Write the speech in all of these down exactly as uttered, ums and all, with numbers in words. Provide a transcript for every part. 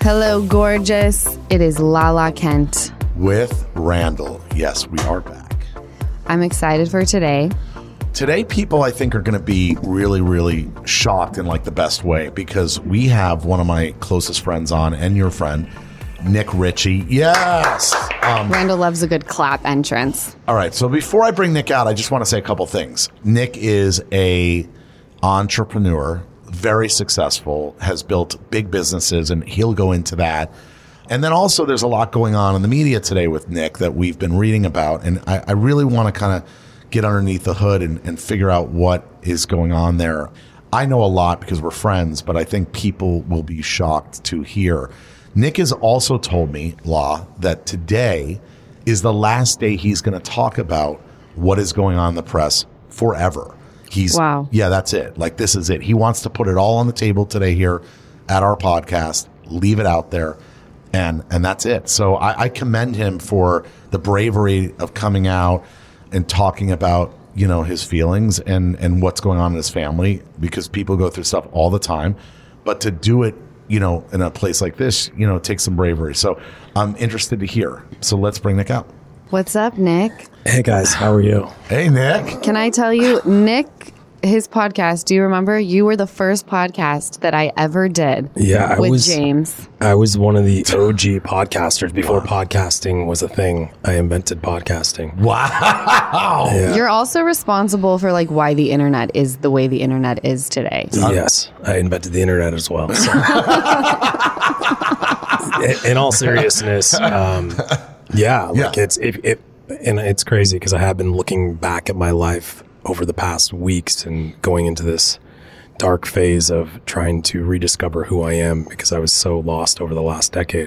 Hello, gorgeous. It is Lala Kent. With Randall. Yes, we are back. I'm excited for today. Today, people, I think, are going to be really, really shocked in like the best way because we have one of my closest friends on and your friend, Nick Ritchie. Yes. Um, Randall loves a good clap entrance. all right. So before I bring Nick out, I just want to say a couple things. Nick is a entrepreneur, very successful, has built big businesses, and he'll go into that. And then also there's a lot going on in the media today with Nick that we've been reading about. And I, I really want to kind of get underneath the hood and, and figure out what is going on there. I know a lot because we're friends, but I think people will be shocked to hear. Nick has also told me, Law, that today is the last day he's going to talk about what is going on in the press forever. He's, wow. Yeah, that's it. Like, this is it. He wants to put it all on the table today here at our podcast, leave it out there, and and that's it. So I, I commend him for the bravery of coming out and talking about, you know, his feelings and, and what's going on in his family, because people go through stuff all the time. But to do it, you know, in a place like this, you know, it takes some bravery. So I'm interested to hear. So let's bring Nick out. What's up, Nick? Hey, guys. How are you? Hey, Nick. Can I tell you, Nick, his podcast, do you remember? You were the first podcast that I ever did Yeah, I with was, James. I was one of the O G podcasters. Before podcasting was a thing, I invented podcasting. Wow. Yeah. You're also responsible for like why the internet is the way the internet is today. Yes, I invented the internet as well. So. in, in all seriousness, um, yeah, like Yeah. it's it, it, and it's crazy because I have been looking back at my life over the past weeks and going into this dark phase of trying to rediscover who I am because I was so lost over the last decade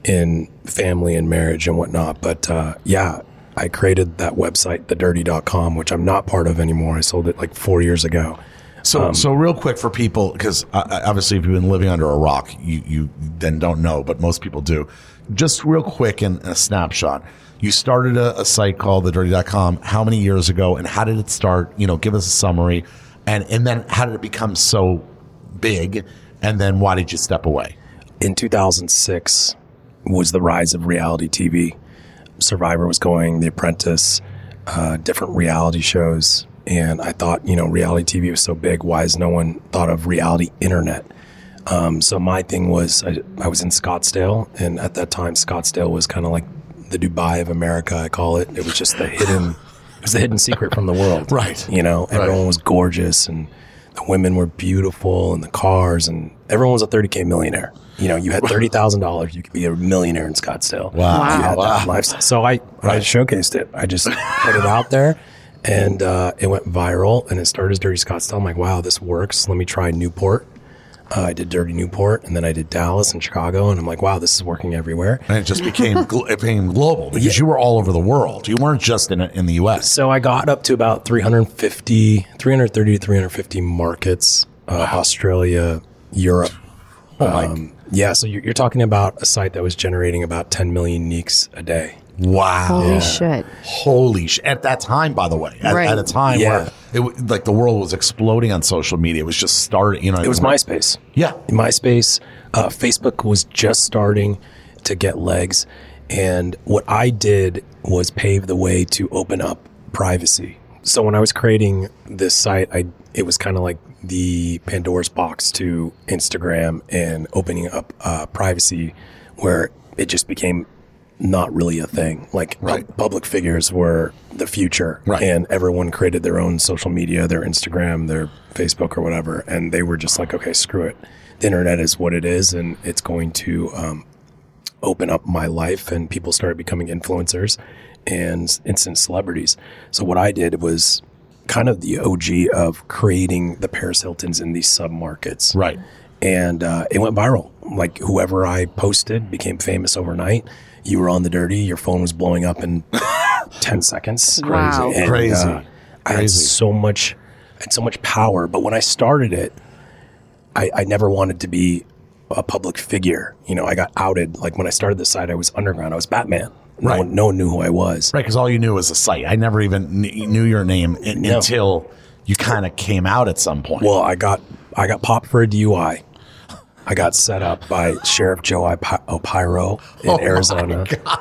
in family and marriage and whatnot. But uh, yeah, I created that website, the dirty dot com, which I'm not part of anymore. I sold it like four years ago. So, so real quick for people, because uh, obviously if you've been living under a rock, you, you then don't know, but most people do. Just real quick in a snapshot. You started a, a site called the dirty dot com. How many years ago, and how did it start? You know, give us a summary. And and then how did it become so big? And then why did you step away? In two thousand six was the rise of reality T V. Survivor was going, The Apprentice, uh, different reality shows. And I thought, you know, reality T V was so big. Why has no one thought of reality internet? Um, so my thing was, I, I was in Scottsdale. And at that time, Scottsdale was kind of like the Dubai of America, I call it. It was just the hidden, it was the hidden secret from the world. Right. You know, everyone Right. was gorgeous and the women were beautiful and the cars and everyone was a thirty K millionaire. You know, you had thirty thousand dollars, you could be a millionaire in Scottsdale. Wow. You had Wow. that lifestyle. So I, I Right. showcased it. I just put it out there and uh, it went viral and it started as Dirty Scottsdale. I'm like, wow, this works. Let me try Newport. Uh, I did Dirty Newport, and then I did Dallas and Chicago, and I'm like, wow, this is working everywhere. And it just became gl- it became global because you were all over the world. You weren't just in in the U S. So I got up to about three hundred fifty, three hundred thirty to three hundred fifty markets, uh, Australia, Europe. Oh my. Um, yeah, so you're, you're talking about a site that was generating about ten million uniques a day. Wow. Holy shit. Holy shit. At that time, by the way, at, Right. at a time Yeah. where it, w- like the world was exploding on social media. It was just starting, you know. It was MySpace. Yeah. MySpace, uh, Facebook was just starting to get legs. And what I did was pave the way to open up privacy. So when I was creating this site, I it was kind of like the Pandora's box to Instagram and opening up uh, privacy where it just became not really a thing. Like Right. pu- public figures were the future, Right. and everyone created their own social media, their Instagram, their Facebook or whatever. And they were just like, okay, screw it. The internet is what it is. And it's going to, um, open up my life, and people started becoming influencers and instant celebrities. So what I did was kind of the O G of creating the Paris Hiltons in these sub-markets. Right. And uh, it went viral. Like whoever I posted became famous overnight. You were on the dirty, your phone was blowing up in ten seconds. Wow. And, Crazy. uh, I had Crazy. so much, I had so much power. But when I started it, I, I never wanted to be a public figure. You know, I got outed. Like when I started the site, I was underground. I was Batman. No, Right. one, no one knew who I was. Right, because all you knew was a site. I never even kn- knew your name in- No. until you kind of came out at some point. Well, I got I got popped for a D U I. I got set up by Sheriff Joe Opiro in oh Arizona.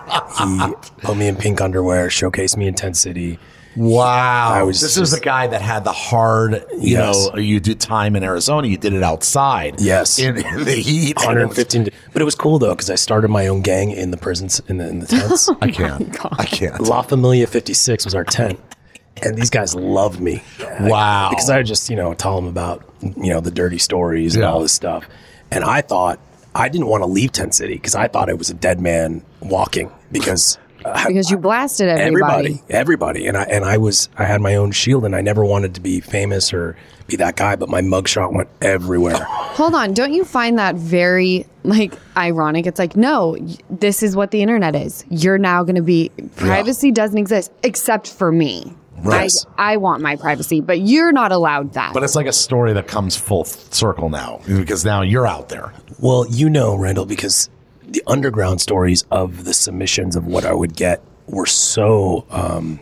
He put me in pink underwear, showcased me in Tent City. Wow. I was this just, is the guy that had the hard, you yes. know, you did time in Arizona. You did it outside. Yes. In, in the heat. one hundred fifteen. But it was cool, though, because I started my own gang in the prisons, in the, in the tents. I can't. Oh I can't. La Familia fifty-six was our tent. And these guys loved me. Wow. Because I just, you know, tell them about, you know, the dirty stories and yeah. all this stuff. And I thought, I didn't want to leave Tent City because I thought it was a dead man walking because... Because you blasted everybody. Everybody, everybody. And I and I was, I had my own shield and I never wanted to be famous or be that guy, but my mugshot went everywhere. Hold on. Don't you find that very, like, ironic? It's like, no, this is what the internet is. You're now going to be, privacy yeah. doesn't exist except for me. Right. I, I want my privacy, but you're not allowed that. But it's like a story that comes full circle now because now you're out there. Well, you know, Randall, because the underground stories of the submissions of what I would get were so um,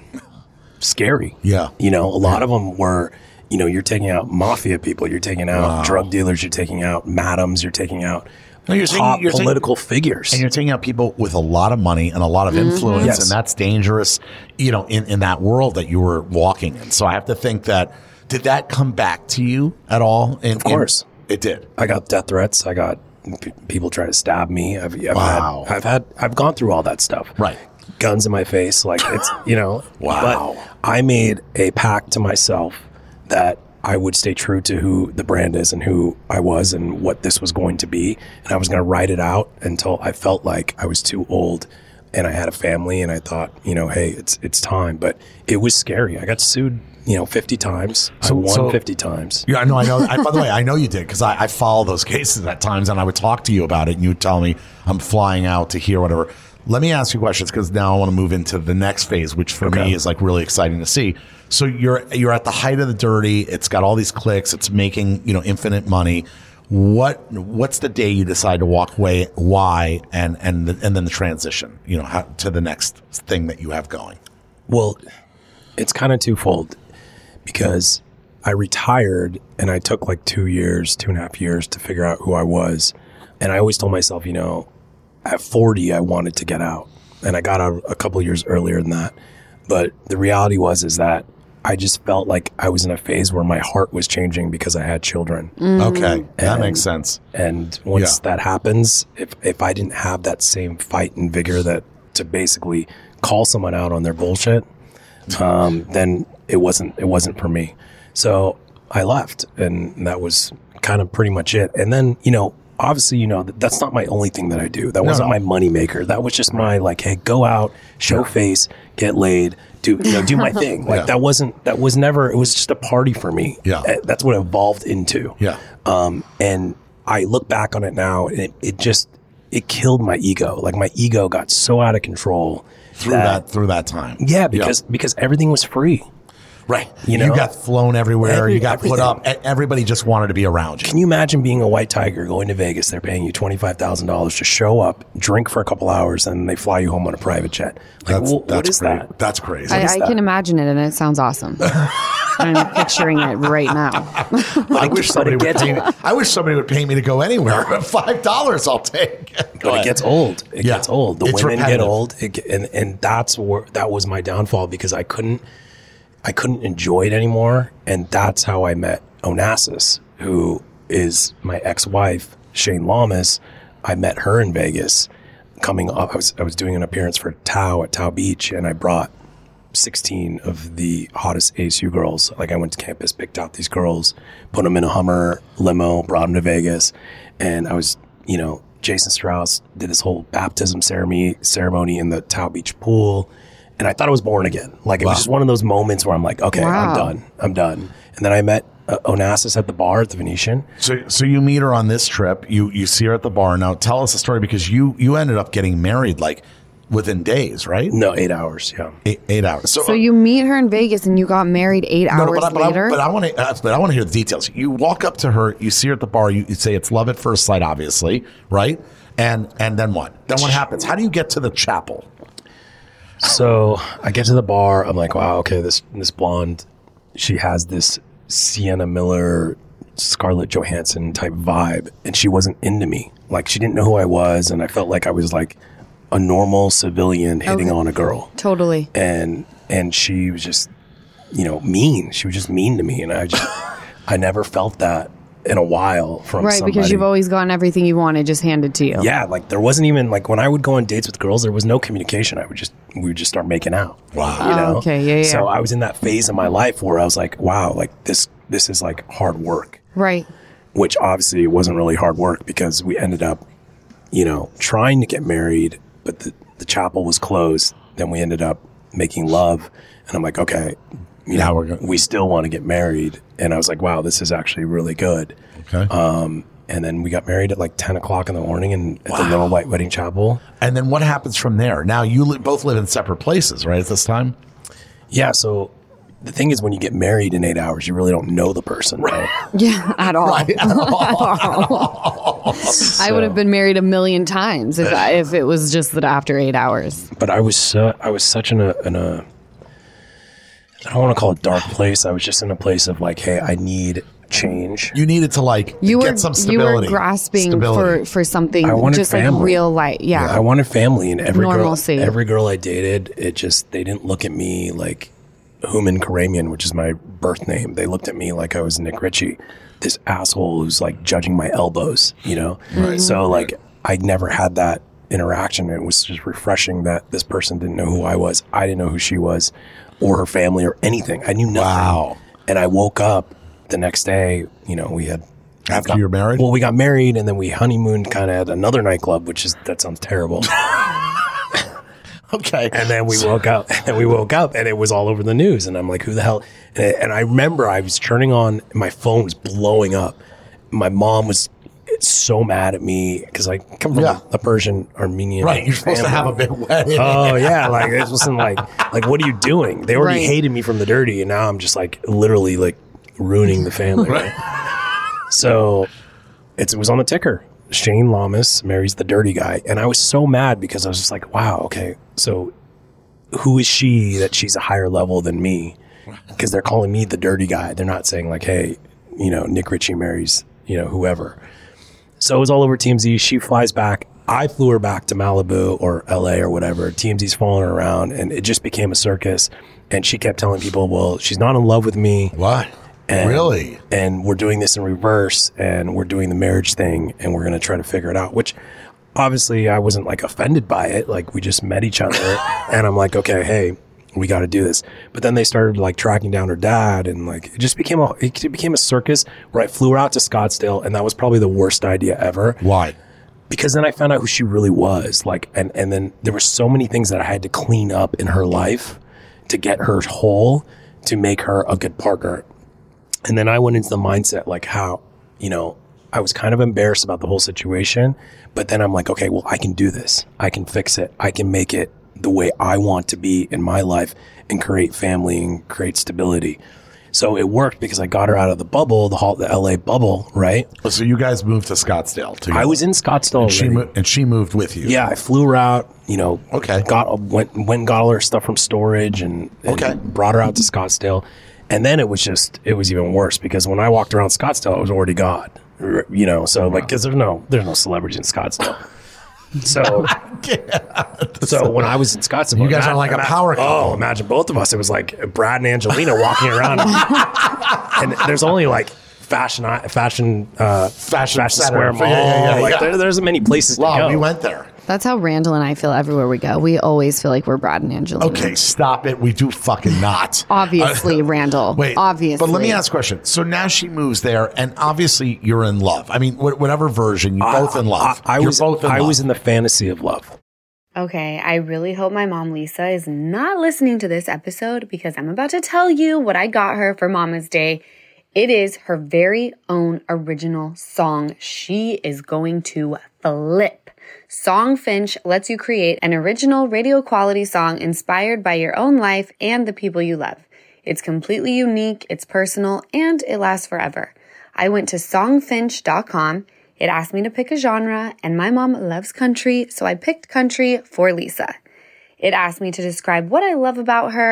scary. Yeah. You know, a lot of them were, you know, you're taking out mafia people, you're taking out wow. drug dealers, you're taking out madams, you're taking out no, you're top taking, you're political taking, figures. And you're taking out people with a lot of money and a lot of influence, mm-hmm. yes. and that's dangerous, you know, in, in that world that you were walking in. So I have to think that, did that come back to you at all? In, of course. In, it did. I got death threats. I got p- people try to stab me. I've, I've wow. had, I've had, I've gone through all that stuff. Right. Guns in my face. Like it's, you know. Wow. But I made a pact to myself that I would stay true to who the brand is and who I was and what this was going to be. And I was going to ride it out until I felt like I was too old and I had a family and I thought, you know, hey, it's it's time. But it was scary. I got sued, you know, fifty times. So, I won so, fifty times. Yeah, I know. I know. I, by the way, I know you did because I, I follow those cases at times and I would talk to you about it and you would tell me I'm flying out to hear whatever. Let me ask you questions because now I want to move into the next phase, which for okay. me is like really exciting to see. So you're you're at the height of the dirty. It's got all these clicks. It's making, you know, infinite money. What what's the day you decide to walk away? Why? And and the, and then the transition, you know, how, to the next thing that you have going. Well, it's kind of twofold because I retired and I took like two years, two and a half years to figure out who I was. And I always told myself, you know, at forty, I wanted to get out. And I got out a couple of years earlier than that. But the reality was is that I just felt like I was in a phase where my heart was changing because I had children. Mm. Okay, that and, makes sense. And once yeah. that happens, if if I didn't have that same fight and vigor that to basically call someone out on their bullshit, um, then it wasn't it wasn't for me. So I left, and that was kind of pretty much it. And then, you know, obviously, you know, that's not my only thing that I do. That no, wasn't no. my money maker. That was just my like, hey, go out, show yeah. face, get laid, do you know, do my thing. Like yeah. that wasn't that was never. It was just a party for me. Yeah, that's what it evolved into. Yeah, um, and I look back on it now, and it, it just it killed my ego. Like my ego got so out of control through that, that through that time. Yeah, because yeah. because everything was free. Right. You know, you got flown everywhere. Every, you got everything. put up. Everybody just wanted to be around you. Can you imagine being a white tiger going to Vegas? They're paying you twenty-five thousand dollars to show up, drink for a couple hours, and they fly you home on a private jet. Like, that's, well, that's what is crazy. that? That's crazy. I, I that? can imagine it, and it sounds awesome. I'm picturing it right now. I wish somebody would pay me. I wish somebody would pay me to go anywhere. Five dollars, I'll take. Go but ahead. It gets old. It yeah. gets old. The it's women repetitive. get old, it, and and that's where that was my downfall because I couldn't. I couldn't enjoy it anymore. And that's how I met Onassis, who is my ex-wife, Shane Lamas. I met her in Vegas coming up. I was, I was doing an appearance for Tao at Tao Beach, and I brought sixteen of the hottest A S U girls. Like I went to campus, picked out these girls, put them in a Hummer limo, brought them to Vegas. And I was, you know, Jason Strauss did this whole baptism ceremony, ceremony in the Tao Beach pool. And I thought I was born again. Like, it wow. was just one of those moments where I'm like, okay, wow. I'm done. I'm done. And then I met uh, Onassis at the bar at the Venetian. So so you meet her on this trip. You you see her at the bar. Now, tell us the story because you, you ended up getting married, like, within days, right? No, eight hours, yeah. Eight, eight hours. So, so you meet her in Vegas and you got married eight no, hours no, but I, but later? I, but I want to uh, but I want to hear the details. You walk up to her. You see her at the bar. You, you say it's love at first sight, obviously, right? And And then what? Then what happens? How do you get to the chapel? So I get to the bar. I'm like, wow, okay, this this blonde, she has this Sienna Miller, Scarlett Johansson type vibe, and she wasn't into me. Like, she didn't know who I was, and I felt like I was like a normal civilian hitting Okay. on a girl. Totally. And and she was just, you know, mean. She was just mean to me, and I just I never felt that in a while from Right, somebody. because you've always gotten everything you wanted just handed to you. Yeah, like there wasn't even like when I would go on dates with girls, there was no communication. I would just we would just start making out. Wow. You know? Oh, okay, yeah, yeah. So I was in that phase of my life where I was like, wow, like this this is like hard work. Right. Which obviously wasn't really hard work because we ended up, you know, trying to get married, but the, the chapel was closed. Then we ended up making love. And I'm like, okay, you Now know, we're go- we still want to get married. And I was like, wow, this is actually really good. Okay. Um, and then we got married at like ten o'clock in the morning in, at the Little White Wedding Chapel. And then what happens from there? Now you li- both live in separate places, right? At this time. Yeah. So the thing is, when you get married in eight hours, you really don't know the person, right? Yeah, at all. I would have been married a million times if I, if it was just that after eight hours. But I was so, I was such in a, in a, I don't want to call it dark place. I was just in a place of like, hey, I need change. You needed to like You get were some you stability. were grasping Stability. for for something I wanted just family. like real life. Yeah. I wanted family, and every Normalcy. girl, every girl I dated, it just they didn't look at me like Human Karamian, which is my birth name. They looked at me like I was Nick Ritchie, this asshole who's like judging my elbows, you know. Right. So like I never had that interaction. It was just refreshing that this person didn't know who I was. I didn't know who she was, or her family, or anything. I knew nothing. Wow. And I woke up the next day. You know, we had After got- you're married? Well, we got married, and then we honeymooned kind of at another nightclub, which is that sounds terrible. Okay. And then we woke up, and we woke up, and it was all over the news. And I'm like, who the hell? And, and I remember I was turning on, my phone was blowing up. My mom was so mad at me because I come from Yeah. a Persian Armenian. Right. You're supposed to have a family. big wedding. Oh yeah, like it wasn't like like what are you doing? They already Right. hated me from the dirty, and now I'm just like literally like ruining the family. Right? So it's, it was on the ticker. Shane Lamas marries the dirty guy, and I was so mad because I was just like, wow, okay, so who is she that she's a higher level than me? Because they're calling me the dirty guy. They're not saying like, hey, you know, Nick Ritchie marries, you know, whoever. So it was all over T M Z. She flies back. I flew her back to Malibu or L A or whatever. T M Z's following her around, and it just became a circus. And she kept telling people, well, she's not in love with me. What? And, Really? And we're doing this in reverse, and we're doing the marriage thing, and we're going to try to figure it out, which obviously I wasn't like offended by it. Like we just met each other, and I'm like, okay, hey, we got to do this. But then they started like tracking down her dad, and like it just became a it became a circus where I flew her out to Scottsdale, and that was probably the worst idea ever. Why? Because then I found out who she really was. Like, and, and then there were so many things that I had to clean up in her life to get her whole, to make her a good partner. And then I went into the mindset, like how, you know, I was kind of embarrassed about the whole situation, but then I'm like, okay, well, I can do this. I can fix it. I can make it the way I want to be in my life and create family and create stability. So it worked because I got her out of the bubble, the, whole, the L A bubble, right? So you guys moved to Scottsdale together. I was in Scottsdale. And she, already. mo- and she moved with you. Yeah, I flew her out, you know, Okay. got went went and got all her stuff from storage and, and Okay. brought her out to Scottsdale. And then it was just it was even worse because when I walked around Scottsdale, it was already gone. R- You know, so like cuz there's no there's no celebrities in Scottsdale. So so when I was in Scottsdale, You guys are ima- like a ima- power couple. Oh, imagine both of us. It was like Brad and Angelina walking around. And there's only like fashion fashion uh Fashion fashion center. square mall. Yeah, yeah, yeah, like yeah. There, there's many places to Wow, go. we went there. That's how Randall and I feel everywhere we go. We always feel like we're Brad and Angelina. Okay, stop it. We do fucking not. Obviously, Uh, Randall. Wait, Obviously. But let me ask a question. So now she moves there, and obviously you're in love. I mean, wh- whatever version, you're both in love. I, I you're was both in I love. was in the fantasy of love. Okay, I really hope my mom Lisa is not listening to this episode because I'm about to tell you what I got her for Mama's Day. It is her very own original song. She is going to flip. Songfinch lets you create an original radio quality song inspired by your own life and the people you love. It's completely unique, it's personal, and it lasts forever. I went to songfinch dot com. It asked me to pick a genre, and my mom loves country, so I picked country for Lisa. It asked me to describe what I love about her,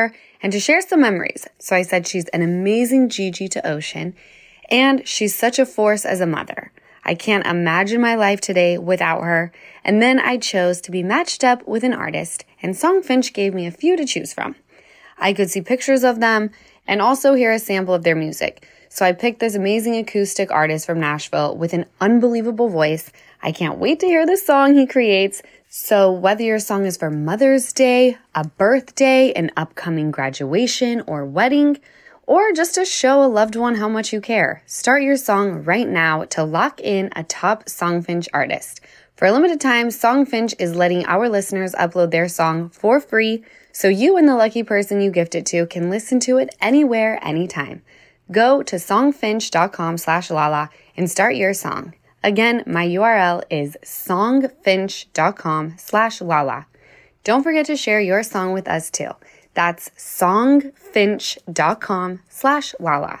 and to share some memories. So I said she's an amazing Gigi to Ocean, and she's such a force as a mother. I can't imagine my life today without her. And then I chose to be matched up with an artist, and Songfinch gave me a few to choose from. I could see pictures of them and also hear a sample of their music. So I picked this amazing acoustic artist from Nashville with an unbelievable voice. I can't wait to hear the song he creates. So whether your song is for Mother's Day, a birthday, an upcoming graduation or wedding, or just to show a loved one how much you care, start your song right now to lock in a top Songfinch artist. For a limited time, Songfinch is letting our listeners upload their song for free, so you and the lucky person you gift it to can listen to it anywhere, anytime. Go to songfinch.com slash Lala and start your song. Again, my U R L is songfinch.com slash Lala. Don't forget to share your song with us too. That's songfinch.com slash Lala.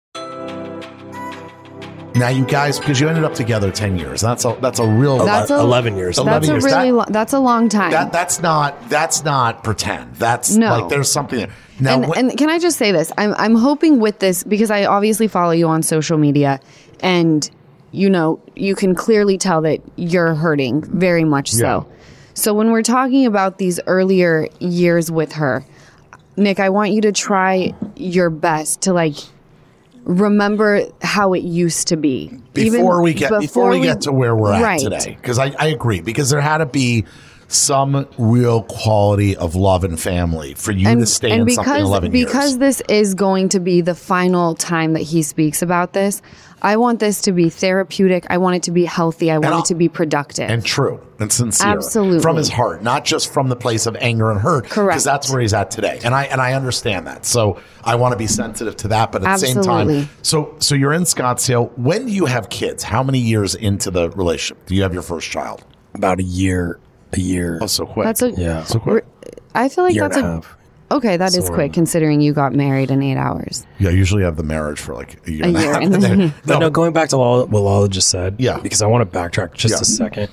Now, you guys, because you ended up together ten years. That's a that's a real That's a- eleven years. That's eleven a years. really That- lo- that's a long time. That that's not that's not pretend. That's No. like there's something there. Now, and, what- and can I just say this? I'm I'm hoping with this, because I obviously follow you on social media, and you know you can clearly tell that you're hurting very much so. Yeah. So when we're talking about these earlier years with her, Nick, I want you to try your best to like remember how it used to be before we get before, we, we- get to where we're at right. today, because I, I agree, because there had to be some real quality of love and family for you to stay in something eleven because years. this is going to be the final time that he speaks about this, I want this to be therapeutic. I want it to be healthy. I want I'll- it to be productive. And true and sincere, Absolutely. from his heart, not just from the place of anger and hurt. Correct. Because that's where he's at today, and I and I understand that. So I want to be sensitive to that, but at the same Absolutely. time, so so you're in Scottsdale. When do you have kids? How many years into the relationship do you have your first child? About a year, a year. Oh, so quick. That's a Yeah. so quick. I feel like year that's and a a half. okay. That is So, quick considering you got married in eight hours. Yeah, I usually have the marriage for like a year A and a year half. and then- But no, going back to Lala, what Lala just said, Yeah. because I want to backtrack just Yeah. a second.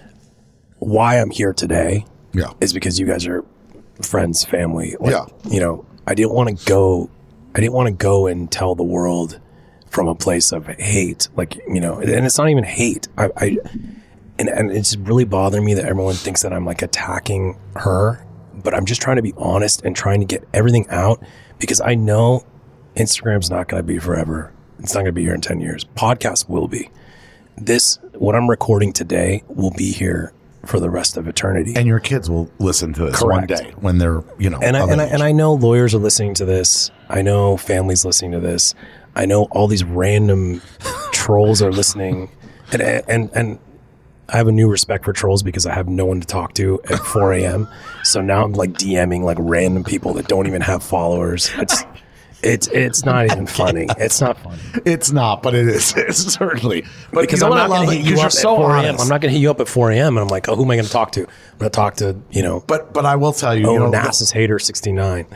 Why I'm here today Yeah. is because you guys are friends, family. Like, Yeah. You know, I didn't want to go, I didn't want to go and tell the world from a place of hate. Like, you know, and it's not even hate. I, I and, and it's really bothering me that everyone thinks that I'm like attacking her, but I'm just trying to be honest and trying to get everything out, because I know Instagram's not going to be forever. It's not going to be here in ten years. Podcast will be. This, what I'm recording today, will be here for the rest of eternity. And your kids will listen to this Correct. one day when they're, you know, And I, of and I age. and I know lawyers are listening to this. I know families listening to this. I know all these random trolls are listening, and and and I have a new respect for trolls because I have no one to talk to at four a.m. So now I'm like DMing like random people that don't even have followers. It's it's it's not even funny. It's not funny. It's not, but it is. It's certainly. But Because you know I'm what I not love? going to hit you Because up you're at so four a.m. honest. I'm not going to hit you up at four a.m. and I'm like, oh, who am I going to talk to? I'm going to talk to, you know, But but I will tell you, oh, you know, Nasa's hater sixty-nine.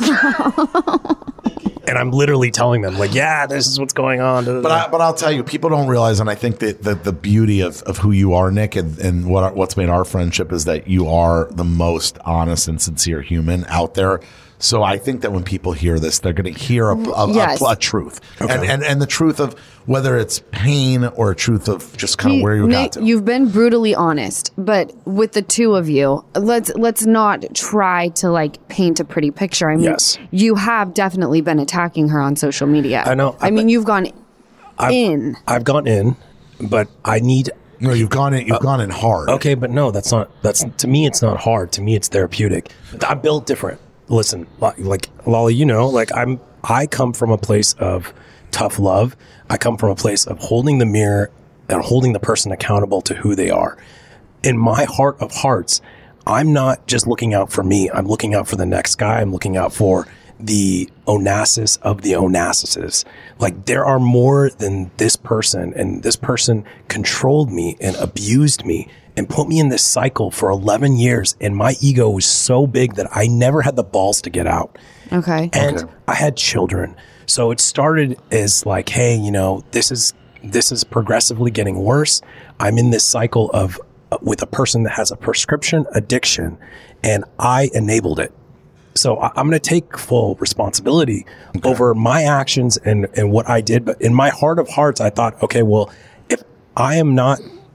And I'm literally telling them, like, yeah, this is what's going on. But I, but I'll tell you, people don't realize, and I think that the, the beauty of, of who you are, Nick, and, and what our, what's made our friendship is that you are the most honest and sincere human out there. So I think that when people hear this, they're going to hear a, a, Yes. a, a truth, and, and and the truth of whether it's pain or a truth of just kind of He- where you Nick, got to. You've been brutally honest, but with the two of you, let's let's not try to like paint a pretty picture. I mean, Yes. you have definitely been attacking her on social media. I know. I mean, you've gone I've, in. I've gone in, but I need. no, you've gone in. You've gone in hard. Okay, but no, that's not. That's to me, it's not hard. To me, it's therapeutic. I'm built different. Listen, li- like Lala, you know, like I'm. I come from a place of tough love. I come from a place of holding the mirror and holding the person accountable to who they are. In my heart of hearts, I'm not just looking out for me. I'm looking out for the next guy. I'm looking out for the Onassis of the Onassises. Like there are more than this person, and this person controlled me and abused me and put me in this cycle for eleven years. And my ego was so big that I never had the balls to get out. Okay. And Okay. I had children. So it started as like, hey, you know, this is this is progressively getting worse. I'm in this cycle of uh, with a person that has a prescription addiction, and I enabled it. So I, I'm going to take full responsibility okay. over my actions and, and what I did. But in my heart of hearts, I thought, okay, well, if I am not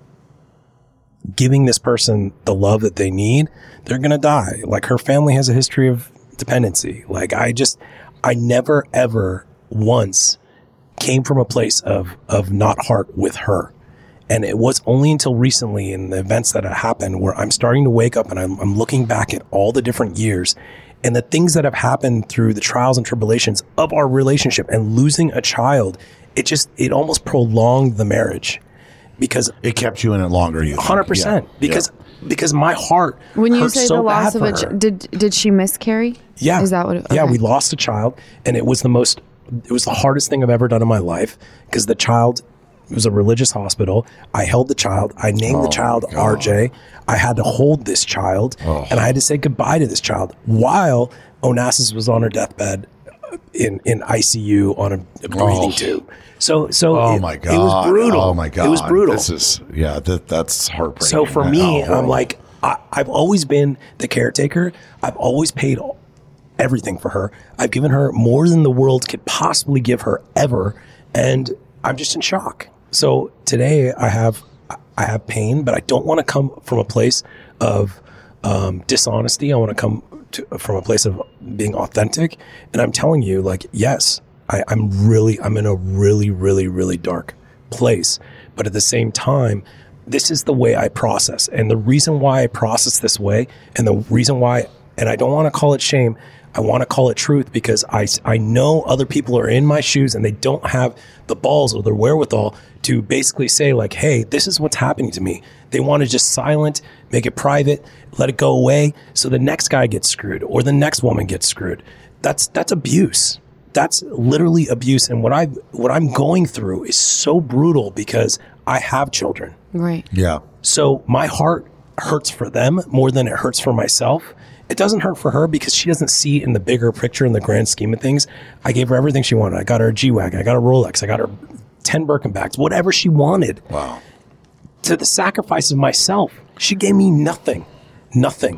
giving this person the love that they need, they're going to die. Like, her family has a history of dependency. Like, I just, I never, ever once came from a place of, of not heart with her. And it was only until recently in the events that have happened where I'm starting to wake up and I'm, I'm looking back at all the different years and the things that have happened through the trials and tribulations of our relationship, and losing a child. It just, it almost prolonged the marriage because it kept you in it longer. You one hundred percent yeah. because, yeah. because my heart when you hurt say so the loss of a ch- did, did she miscarry? Yeah. Is that what it, okay. Yeah. We lost a child, and it was the most, it was the hardest thing I've ever done in my life because the child, it was a religious hospital. I held the child. I named oh, the child God. R J. I had to hold this child, oh. and I had to say goodbye to this child while Onassis was on her deathbed in, in I C U on a, a breathing oh. tube. So, so oh it, my God. it was brutal. Oh my God. It was brutal. This is, yeah, that, that's heartbreaking. So for me, oh, I'm like, I, I've always been the caretaker. I've always paid everything for her. I've given her more than the world could possibly give her ever. And I'm just in shock. So today I have I have pain, but I don't want to come from a place of um, dishonesty. I want to come to, from a place of being authentic. And I'm telling you, like, yes, I, I'm really, I'm in a really, really, really dark place. But at the same time, this is the way I process. And the reason why I process this way, and the reason why, and I don't want to call it shame, I want to call it truth, because I, I know other people are in my shoes and they don't have the balls or the wherewithal to basically say, like, hey, this is what's happening to me. They want to just silent, make it private, let it go away so the next guy gets screwed or the next woman gets screwed. That's that's abuse. That's literally abuse. And what I what I'm going through is so brutal because I have children. Right. Yeah. So my heart hurts for them more than it hurts for myself. It doesn't hurt for her because she doesn't see in the bigger picture, in the grand scheme of things. I gave her everything she wanted. I got her a G-Wagon. I got a Rolex. I got her ten Birkenbacks, whatever she wanted. Wow. To the sacrifice of myself, she gave me nothing, nothing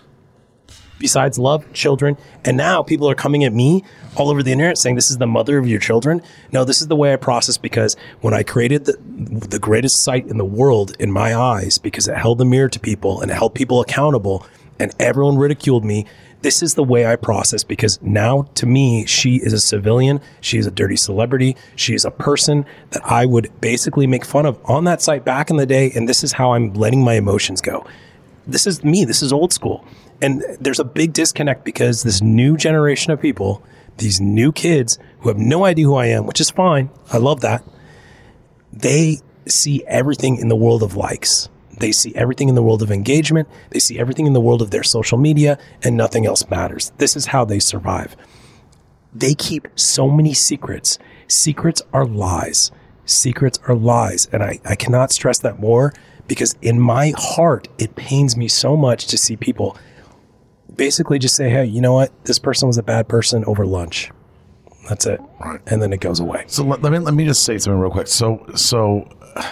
besides love, children. And now people are coming at me all over the internet saying, this is the mother of your children. No, this is the way I process, because when I created the, the greatest site in the world in my eyes, because it held the mirror to people and it held people accountable, and everyone ridiculed me, this is the way I process, because now to me, she is a civilian. She is a dirty celebrity. She is a person that I would basically make fun of on that site back in the day. And this is how I'm letting my emotions go. This is me. This is old school. And there's a big disconnect because this new generation of people, these new kids who have no idea who I am, which is fine. I love that. They see everything in the world of likes. They see everything in the world of engagement. They see everything in the world of their social media, and nothing else matters. This is how they survive. They keep so many secrets. Secrets are lies. Secrets are lies. And I, I cannot stress that more, because in my heart, it pains me so much to see people basically just say, hey, you know what? This person was a bad person over lunch. That's it. Right. And then it goes away. So let, let me let me just say something real quick. So so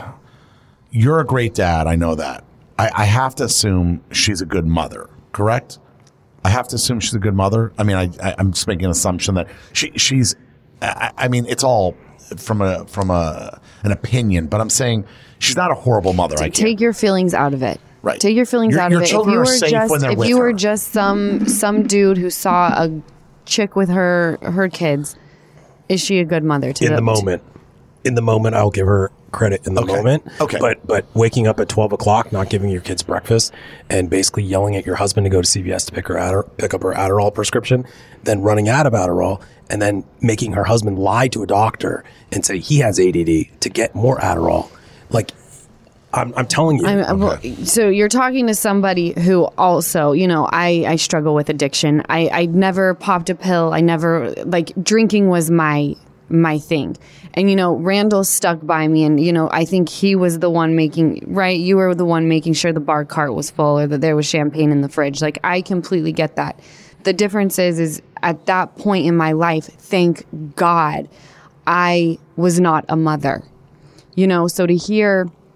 you're a great dad. I know that. I, I have to assume she's a good mother, correct? I have to assume she's a good mother. I mean, I, I I'm just making an assumption that she she's. I, I mean, it's all from a from a an opinion, but I'm saying she's not a horrible mother. I Take your feelings out of it. Right. Take your feelings your, out your of it. Children if you are were safe just when they're if with you her. were just some some dude who saw a chick with her her kids, is she a good mother to in the, the moment? In the moment, I'll give her credit in the Okay. moment. Okay. But but waking up at twelve o'clock, not giving your kids breakfast, and basically yelling at your husband to go to C V S to pick her Adder- pick up her Adderall prescription, then running out of Adderall, and then making her husband lie to a doctor and say he has A D D to get more Adderall. Like, I'm, I'm telling you. I'm, well, so you're talking to somebody who also, you know, I, I struggle with addiction. I, I never popped a pill. I never, like, drinking was my my thing. And, you know, Randall stuck by me, and, you know, I think he was the one making, right? You were the one making sure the bar cart was full or that there was champagne in the fridge. Like, I completely get that. The difference is, is at that point in my life, thank God, I was not a mother. You know, so to hear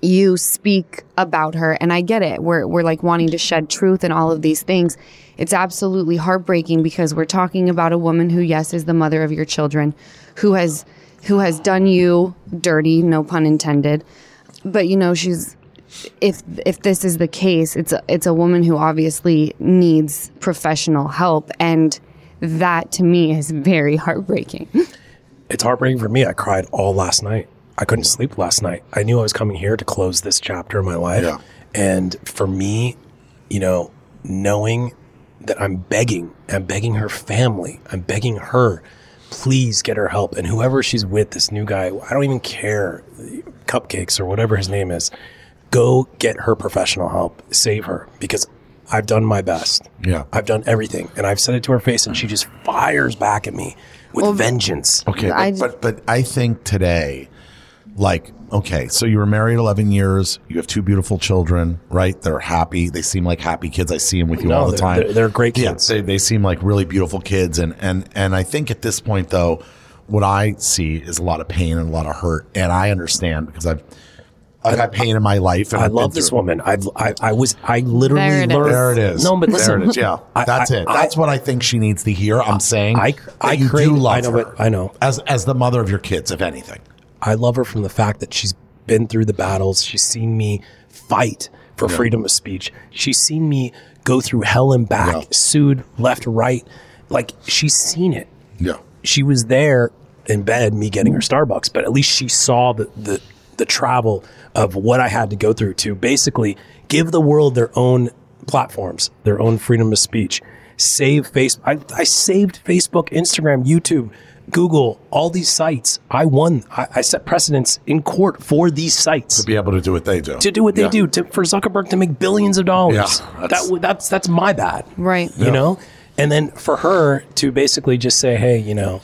you speak about her, and I get it. We're we're like wanting to shed truth and all of these things. It's absolutely heartbreaking because we're talking about a woman who, yes, is the mother of your children, who has who has done you dirty, no pun intended. But you know, she's if if this is the case, it's a, it's a woman who obviously needs professional help, and that to me is very heartbreaking. It's heartbreaking for me. I cried all last night. I couldn't sleep last night. I knew I was coming here to close this chapter of my life. Yeah. And for me, you know, knowing that I'm begging, I'm begging her family, I'm begging her, please get her help. And whoever she's with, this new guy, I don't even care, Cupcakes or whatever his name is, go get her professional help, save her, because I've done my best. Yeah. I've done everything. And I've said it to her face, and she just fires back at me with well, vengeance. Okay. But, I, but, but I think today, like, okay, so you were married eleven years. You have two beautiful children, right? They're happy. They seem like happy kids. I see them with you no, all the time. They're, they're great kids. Yeah, they, they seem like really beautiful kids. And, and, and I think at this point, though, what I see is a lot of pain and a lot of hurt. And I understand because I've I've had pain in my life. And I I've love this woman. I, I I was I literally there it learned. is. There it is. No, but listen, there it is. Yeah, I, that's I, it. That's I, what I think she needs to hear. I'm saying I that I you create, do love I know, her. but I know as as the mother of your kids, if anything. I love her from the fact that she's been through the battles. She's seen me fight for yeah. freedom of speech. She's seen me go through hell and back, yeah. sued left, right. Like, she's seen it. Yeah. She was there in bed, me getting her Starbucks, but at least she saw the, the, the travel of what I had to go through to basically give the world their own platforms, their own freedom of speech. Save Facebook. I, I saved Facebook, Instagram, YouTube, Google, all these sites. I won. I, I set precedents in court for these sites to be able to do what they do. To do what they yeah. do. To, for Zuckerberg to make billions of dollars. Yeah, that's, that, that's that's my bad. Right. You yeah. know? And then for her to basically just say, hey, you know,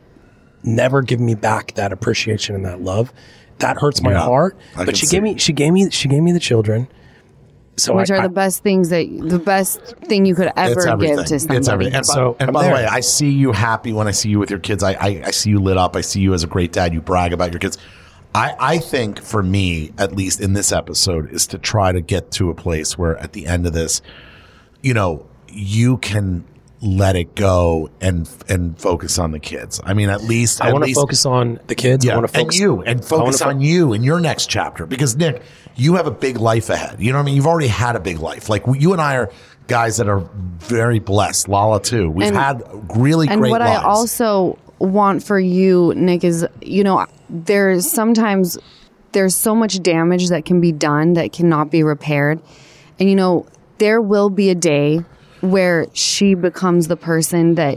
never give me back that appreciation and that love. That hurts my yeah, heart. I But she see. gave me she gave me she gave me the children. So Which I, are I, the best things that the best thing you could ever give to somebody. It's everything. And, So, by, and I'm by the there. way, I see you happy when I see you with your kids. I, I, I see you lit up. I see you as a great dad. You brag about your kids. I, I think for me, at least in this episode, is to try to get to a place where at the end of this, you know, you can let it go and and focus on the kids. I mean, at least I at want to least, focus on the kids. Yeah, I want to focus and you and focus fo- on you in your next chapter because Nick, you have a big life ahead. You know what I mean? You've already had a big life. Like you and I are guys that are very blessed. Lala too. We've And- had really And great what lives. I also want for you, Nick, is, you know, there's sometimes there's so much damage that can be done that cannot be repaired. And, you know, there will be a day where she becomes the person that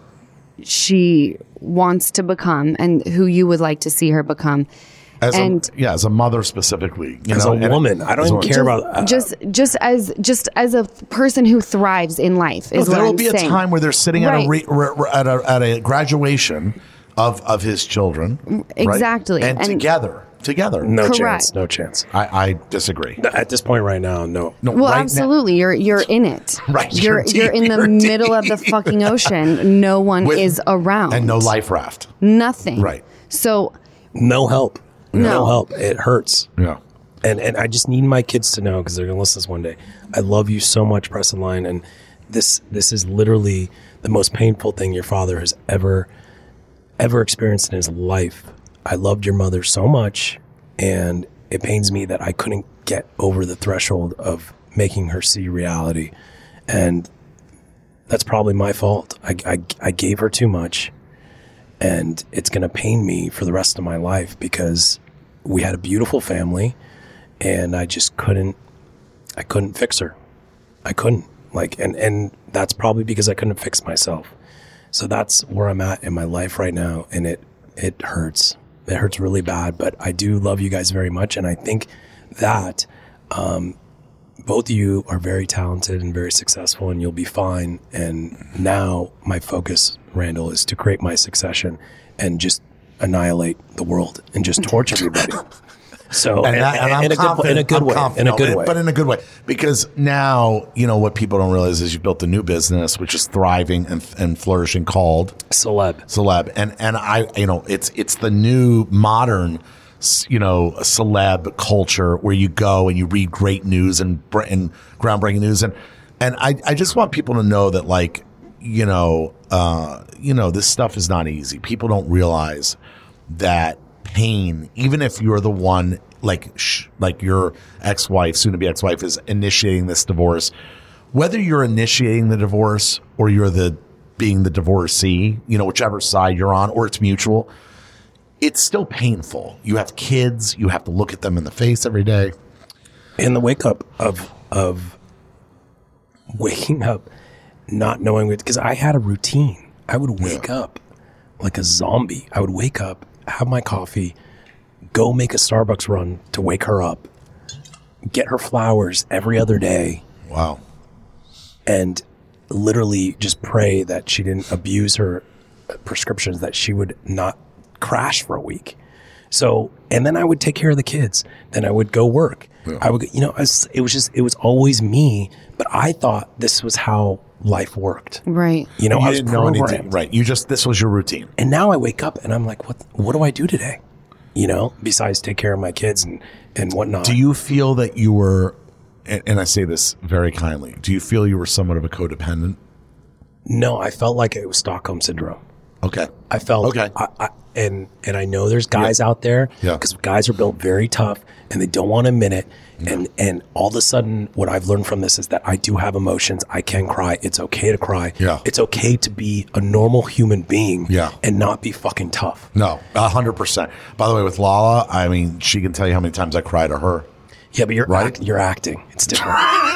she wants to become and who you would like to see her become. as and a, yeah, as a mother specifically, you as know, a and- woman. I don't as a even woman. care about uh, just just as just as a person who thrives in life is No, what there will I'm be saying. a time where they're sitting at, a Right. re, re, re- at a at a graduation of of his children, right? Exactly. and, And- together, together. no Correct. chance. No chance. I, I disagree. At this point right now, no. No, Well, right now- absolutely. You're you're in it. Right, You're you're deep, you're in the you're middle of deep. the fucking ocean. No one With- is around. and no life raft. Nothing. Right. So No help. No, No. help. It hurts. Yeah. And and I just need my kids to know because they're gonna listen to this one day. I love you so much, Preston Line, and this this is literally the most painful thing your father has ever ever experienced in his life. I loved your mother so much, and it pains me that I couldn't get over the threshold of making her see reality, and that's probably my fault. I I, I gave her too much, and it's gonna pain me for the rest of my life because we had a beautiful family. And I just couldn't, I couldn't fix her. I couldn't like, and, and that's probably because I couldn't fix myself. So that's where I'm at in my life right now. And it, it hurts. It hurts really bad, but I do love you guys very much. And I think that, um, both of you are very talented and very successful and you'll be fine. And now my focus, Randall, is to create my succession and just annihilate the world and just torch everybody. So, And, and, that, and and I'm in, a good, confident, in a good I'm way, confident, in a good no, way. but in a good way, because now you know what people don't realize is you built a new business which is thriving and, and flourishing called Celeb. Celeb, and and I, you know, it's it's the new modern you know, a celeb culture where you go and you read great news and, and groundbreaking news. And, and I, I just want people to know that, like, you know, uh, you know, this stuff is not easy. People don't realize that pain, even if you're the one, like, sh- like your ex-wife, soon to be ex-wife, is initiating this divorce, whether you're initiating the divorce or you're the being the divorcee, you know, whichever side you're on, or it's mutual, it's still painful. You have kids, you have to look at them in the face every day. And the wake up of of waking up, not knowing it, because I had a routine. I would wake yeah. up like a zombie. I would wake up, have my coffee, go make a Starbucks run to wake her up, get her flowers every other day. Wow. And literally just pray that she didn't abuse her prescriptions, that she would not crash for a week. So, and then I would take care of the kids. Then I would go work. Yeah. I would, you know, it was just, it was always me, but I thought this was how life worked. Right. You know, you I was didn't know programmed. anything. Right. You just, this was your routine. And now I wake up and I'm like, what, what do I do today? You know, besides take care of my kids and, and whatnot. Do you feel that you were, and, and I say this very kindly, do you feel you were somewhat of a codependent? No, I felt like it was Stockholm Syndrome. Okay. I felt, okay. I, I, and and I know there's guys yeah. out there, because yeah. guys are built very tough and they don't want to admit it. Yeah. And and all of a sudden, what I've learned from this is that I do have emotions. I can cry. It's okay to cry. Yeah. It's okay to be a normal human being. Yeah. And not be fucking tough. No, a hundred percent. By the way, with Lala, I mean, she can tell you how many times I cry to her. Yeah, but you're right? act, you're acting. It's different.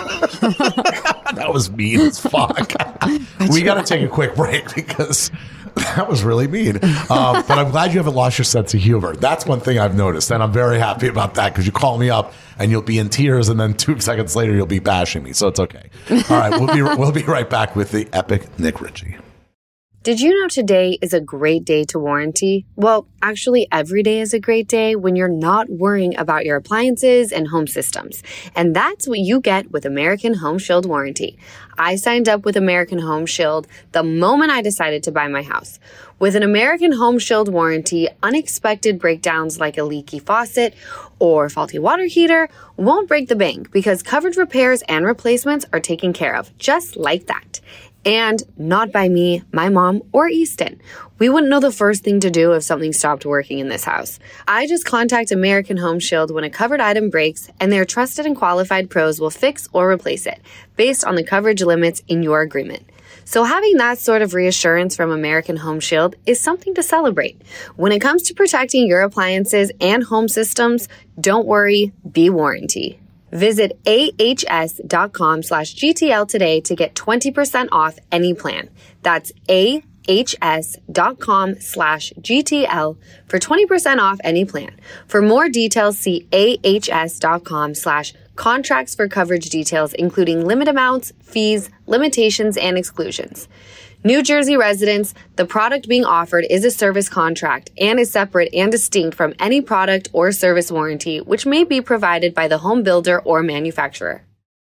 That was mean as fuck. We got to take a quick break because that was really mean. Um, but I'm glad you haven't lost your sense of humor. That's one thing I've noticed, and I'm very happy about that, because you call me up and you'll be in tears, and then two seconds later you'll be bashing me. So it's okay. All right, we'll be we'll be right back with the epic Nick Ritchie. Did you know today is a great day to warranty? Well, actually, every day is a great day when you're not worrying about your appliances and home systems. And that's what you get with American Home Shield Warranty. I signed up with American Home Shield the moment I decided to buy my house. With an American Home Shield warranty, unexpected breakdowns like a leaky faucet or faulty water heater won't break the bank, because covered repairs and replacements are taken care of, just like that. And not by me, my mom, or Easton. We wouldn't know the first thing to do if something stopped working in this house. I just contact American Home Shield when a covered item breaks, and their trusted and qualified pros will fix or replace it based on the coverage limits in your agreement. So having that sort of reassurance from American Home Shield is something to celebrate. When it comes to protecting your appliances and home systems, don't worry, be warranty. Visit ahs.com slash GTL today to get twenty percent off any plan. That's ahs.com slash GTL for twenty percent off any plan. For more details, see ahs.com slash contracts for coverage details, including limit amounts, fees, limitations, and exclusions. New Jersey residents, the product being offered is a service contract and is separate and distinct from any product or service warranty, which may be provided by the home builder or manufacturer.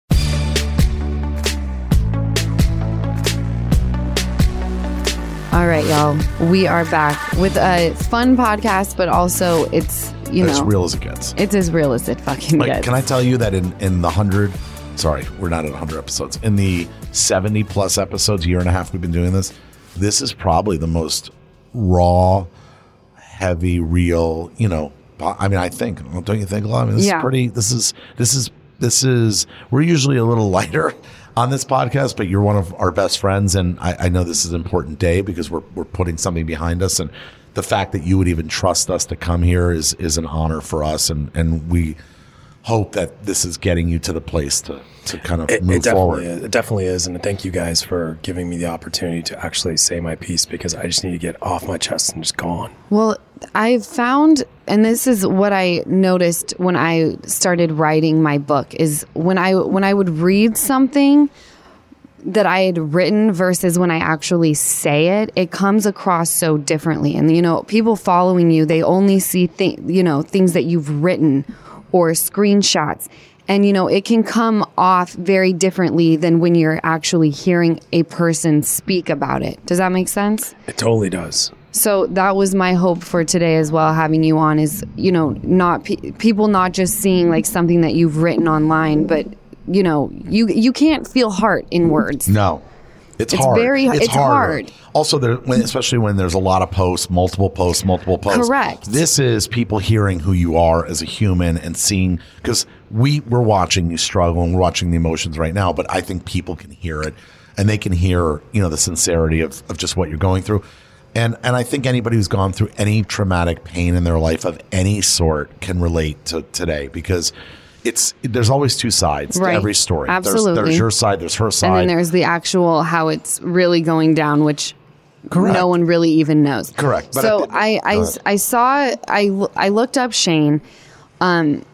All right, y'all. We are back with a fun podcast, but also it's, you know, as real as it gets. It's as real as it fucking like, gets. Can I tell you that in, in the hundred, sorry, we're not at one hundred episodes. In the seventy plus episodes, year and a half we've been doing this, this is probably the most raw, heavy, real, you know, I mean, I think, don't you think, I mean, this yeah. is pretty, this is, this is, this is, we're usually a little lighter on this podcast, but you're one of our best friends. And I, I know this is an important day because we're, we're putting something behind us. And the fact that you would even trust us to come here is, is an honor for us. And, and we hope that this is getting you to the place to, to kind of it, move it definitely forward. Is. It definitely is. And thank you guys for giving me the opportunity to actually say my piece, because I just need to get off my chest and just go on. Well, I found, and this is what I noticed when I started writing my book, is when I when I would read something that I had written versus when I actually say it, it comes across so differently. And, you know, people following you, they only see th- you know, things that you've written or screenshots. And, you know, it can come off very differently than when you're actually hearing a person speak about it. Does that make sense? It totally does. So that was my hope for today as well, having you on, is, you know, not pe- people not just seeing like something that you've written online, but, you know, you you can't feel heart in words. No. It's, It's hard. very- it's hard. Also, there, when, especially when there's a lot of posts, multiple posts, multiple posts. Correct. This is people hearing who you are as a human and seeing, because we, we're watching you struggle and we're watching the emotions right now, but I think people can hear it and they can hear, you know, the sincerity of, of just what you're going through. And and I think anybody who's gone through any traumatic pain in their life of any sort can relate to today, because it's there's always two sides Right. to every story. Absolutely. There's, there's your side, there's her side. And then there's the actual how it's really going down, which Correct. no one really even knows. Correct. But So at the- I, go I, ahead. I saw, I, I looked up Shane, um,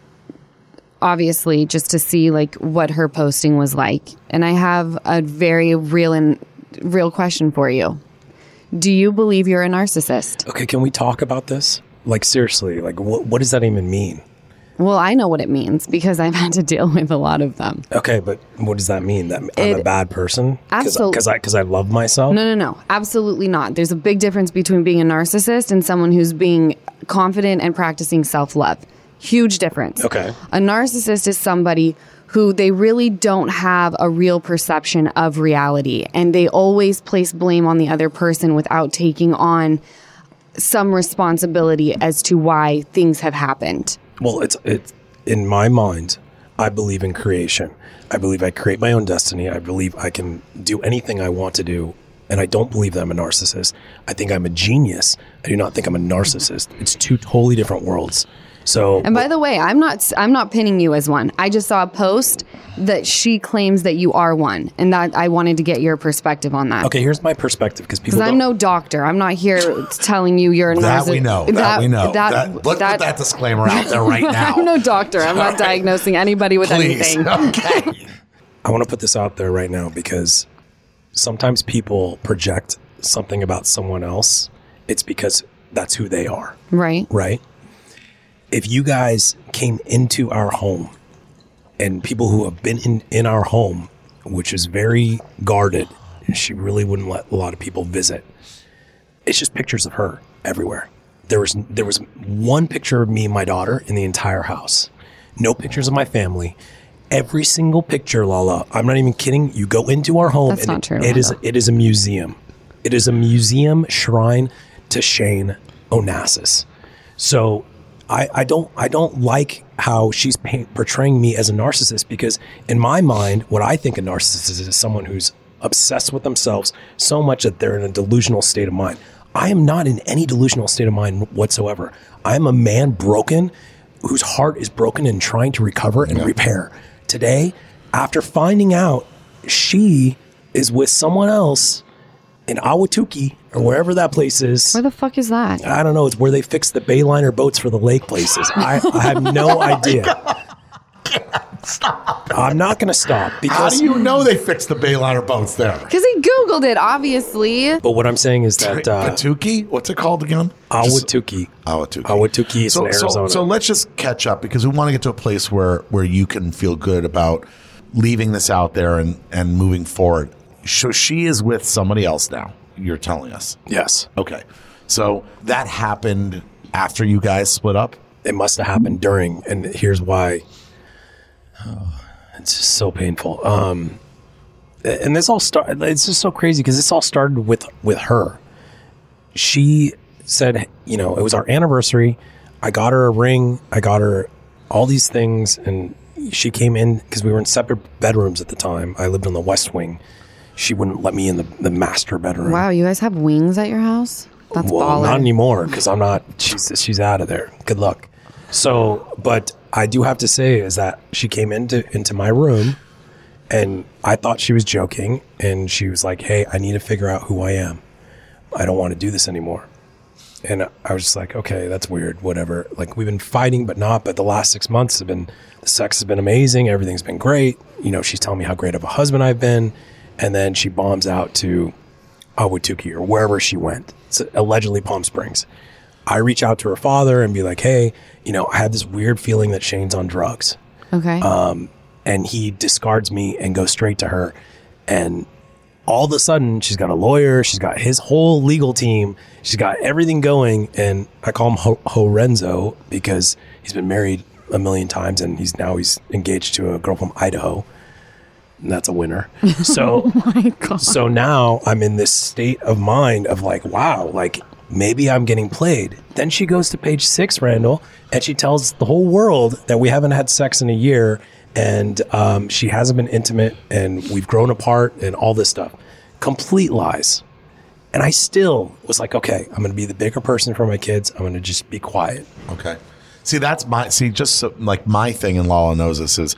obviously just to see like what her posting was like. And I have a very real and real question for you. Do you believe you're a narcissist? Okay, can we talk about this? Like, seriously, like, what, what does that even mean? Well, I know what it means because I've had to deal with a lot of them. Okay, but what does that mean? That I'm a It- bad person? Absolute- Because I, because I love myself? No, no, no. Absolutely not. There's a big difference between being a narcissist and someone who's being confident and practicing self-love. Huge difference. Okay. A narcissist is somebody who they really don't have a real perception of reality, and they always place blame on the other person without taking on some responsibility as to why things have happened. Well, it's it's in my mind, I believe in creation. I believe I create my own destiny. I believe I can do anything I want to do. And I don't believe that I'm a narcissist. I think I'm a genius. I do not think I'm a narcissist. It's two totally different worlds. So, And by the way, I'm not I'm not pinning you as one. I just saw a post that she claims that you are one, and that I wanted to get your perspective on that. okay, here's my perspective, because people Because I'm don't- no doctor. I'm not here telling you you're a that narcissist. we know. That, we know. That, That, let's that- put that disclaimer out there right now. I'm no doctor. I'm not diagnosing anybody with Please. anything. Okay. I want to put this out there right now, because sometimes people project something about someone else. It's because that's who they are, Right. right? If you guys came into our home, and people who have been in, in our home, which is very guarded, she really wouldn't let a lot of people visit. It's just pictures of her everywhere. There was there was one picture of me and my daughter in the entire house. No pictures of my family. Every single picture, Lala, I'm not even kidding. You go into our home, That's and not it, true, it is Lala. it is a museum. It is a museum shrine to Shane Onassis. So I, I don't I don't like how she's paint, portraying me as a narcissist, because in my mind, what I think a narcissist is, is someone who's obsessed with themselves so much that they're in a delusional state of mind. I am not in any delusional state of mind whatsoever. I am a man broken, whose heart is broken and trying to recover and repair. Today, after finding out she is with someone else in Ahwatukee, or wherever that place is. Where the fuck is that? I don't know. It's where they fix the Bayliner boats for the lake places. I, I have no idea. Stop. I'm not going to stop, How because. do you know they fixed the Bayliner boats there? Because he Googled it, obviously. But what I'm saying is that uh, Patuki? What's it called again? Ahwatukee. Ahwatukee. Ahwatukee is So, in so, Arizona. so let's just catch up, because we want to get to a place where, where you can feel good about leaving this out there and, and moving forward. So she is with somebody else now, you're telling us. Yes. Okay. So that happened after you guys split up? It must have happened during, and here's why. Oh, it's just so painful. Um, and this all started. It's just so crazy, because this all started with with her. She said, you know, it was our anniversary. I got her a ring. I got her all these things, and she came in because we were in separate bedrooms at the time. I lived on the West Wing. She wouldn't let me in the, the master bedroom. Wow, you guys have wings at your house? That's Well, baller. not anymore, because I'm not. She's she's out of there. Good luck. So, but I do have to say is that she came into into my room, and I thought she was joking, and she was like, "Hey, I need to figure out who I am. I don't want to do this anymore." And I was just like, "Okay, that's weird. Whatever." Like, we've been fighting, but not. But the last six months have been, the sex has been amazing. Everything's been great. You know, she's telling me how great of a husband I've been, and then she bombs out to Ahwatukee or wherever she went. It's allegedly Palm Springs. I reach out to her father and be like, "Hey, you know, I have this weird feeling that Shane's on drugs." Okay. And he discards me and goes straight to her. And all of a sudden, she's got a lawyer. She's got his whole legal team. She's got everything going. And I call him Ho- Horenzo because he's been married a million times, and he's now he's engaged to a girl from Idaho. And that's a winner. So, Oh my God. so now I'm in this state of mind of like, wow, like maybe I'm getting played. Then she goes to page six, Randall, and she tells the whole world that we haven't had sex in a year, and um, she hasn't been intimate, and we've grown apart, and all this stuff. Complete lies. And I still was like, okay, I'm going to be the bigger person for my kids. I'm going to just be quiet. Okay. See, that's my, see, just so, like my thing, and Lala knows this, is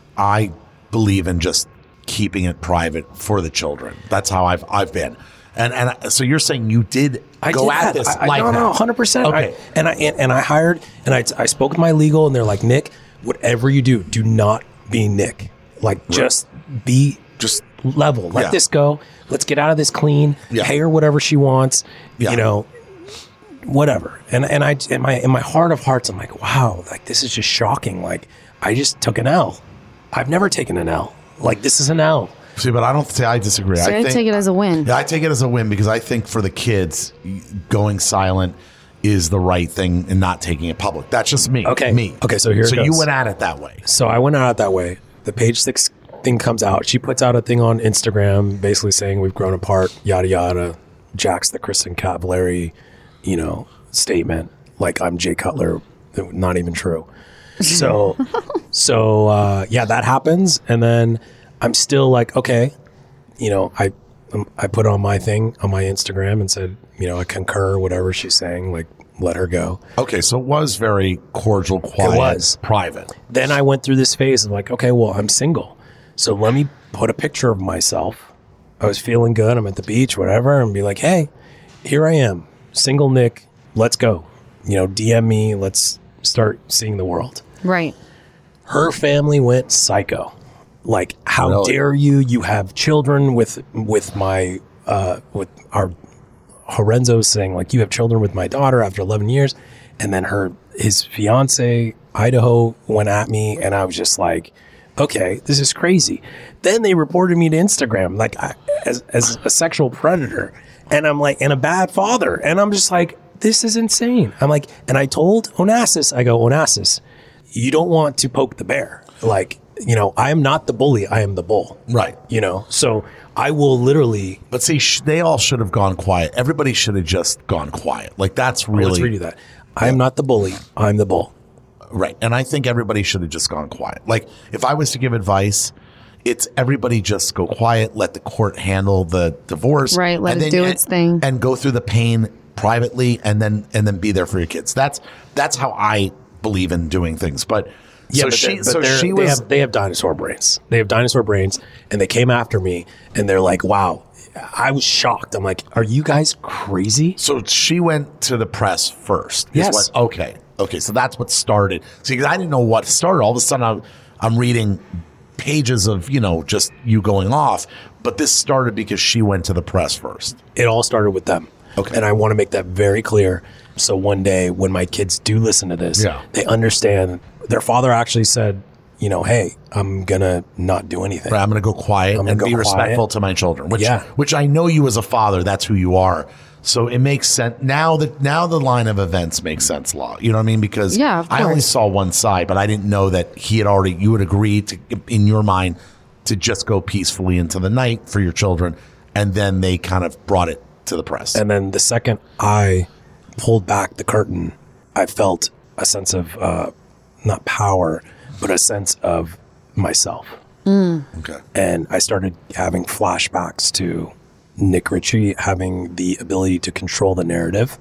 I believe in just keeping it private for the children. That's how I've, I've been. And, and I, so you're saying you did I go did at that. this I, like no, that. no, one hundred percent. Okay. I, and I and, and I hired, and I, I spoke with my legal, and they're like, Nick, whatever you do, do not be Nick. Like, right. just be just level. Let yeah. this go. Let's get out of this clean. Yeah. Pay her whatever she wants. Yeah. You know, whatever. And and I in my in my heart of hearts, I'm like, wow, like this is just shocking. Like, I just took an L. I've never taken an L. Like, this is an L. See, but I don't say I disagree. So I, I think, take it as a win. Yeah, I take it as a win because I think for the kids, going silent is the right thing and not taking it public. That's just me. Okay. Me. Okay, so here it So goes. you went at it that way. So I went out that way. The page six thing comes out. She puts out a thing on Instagram basically saying we've grown apart, yada, yada. Jack's the Kristen Cavallari, you know, statement. Like I'm Jay Cutler. Not even true. So, so uh, yeah, that happens. And then I'm still like, okay, you know, I um, I put on my thing on my Instagram and said, you know, I concur whatever she's saying, like, let her go. Okay, so it was very cordial, quiet, It was. private. Then I went through this phase of like, okay, well, I'm single. So let me put a picture of myself. I was feeling good. I'm at the beach, whatever, and be like, hey, here I am, single Nick. Let's go. You know, D M me. Let's start seeing the world. Right. Her family went psycho. Like, how Really? dare you? You have children with with my uh, with our Horenzo saying like, you have children with my daughter after eleven years, and then her his fiance Idaho went at me, and I was just like, okay, this is crazy. Then they reported me to Instagram like I, as as a sexual predator, and I'm like, and a bad father, and I'm just like, this is insane. I'm like, and I told Onassis, I go, Onassis, you don't want to poke the bear. Like, you know, I am not the bully. I am the bull. Right. You know, so I will literally. But see, sh- they all should have gone quiet. Everybody should have just gone quiet. Like, that's really. Let's redo that. I am not the bully. I'm the bull. Right. And I think everybody should have just gone quiet. Like, if I was to give advice, it's everybody just go quiet, let the court handle the divorce. Right, let and it then- do and- its thing. And go through the pain privately and then and then be there for your kids. That's that's how I believe in doing things. But Yeah, so but she they're- but so they're- she they was have, they have dinosaur brains. They have dinosaur brains, and they came after me, and they're like, wow. I was shocked. I'm like, are you guys crazy? so she went to the press first. is Yes. what- okay. Okay. So that's what started. See, because I didn't know what started. All of a sudden I'm I'm reading pages of, you know, just you going off. But this started because she went to the press first. It all started with them. Okay. And I want to make that very clear. So one day when my kids do listen to this, Yeah. they understand. Their father actually said, you know, hey, I'm going to not do anything. Right, I'm going to go quiet I'm gonna and go be quiet. respectful to my children, which Yeah. which I know you as a father, that's who you are. So it makes sense now that now the line of events makes sense, Law. You know what I mean? Because Yeah, of I only course. saw one side, but I didn't know that he had already. You would agree to, in your mind, to just go peacefully into the night for your children, and then they kind of brought it to the press. And then the second I pulled back the curtain, I felt a sense of uh, not power, but a sense of myself. okay, And I started having flashbacks to Nick Ritchie having the ability to control the narrative.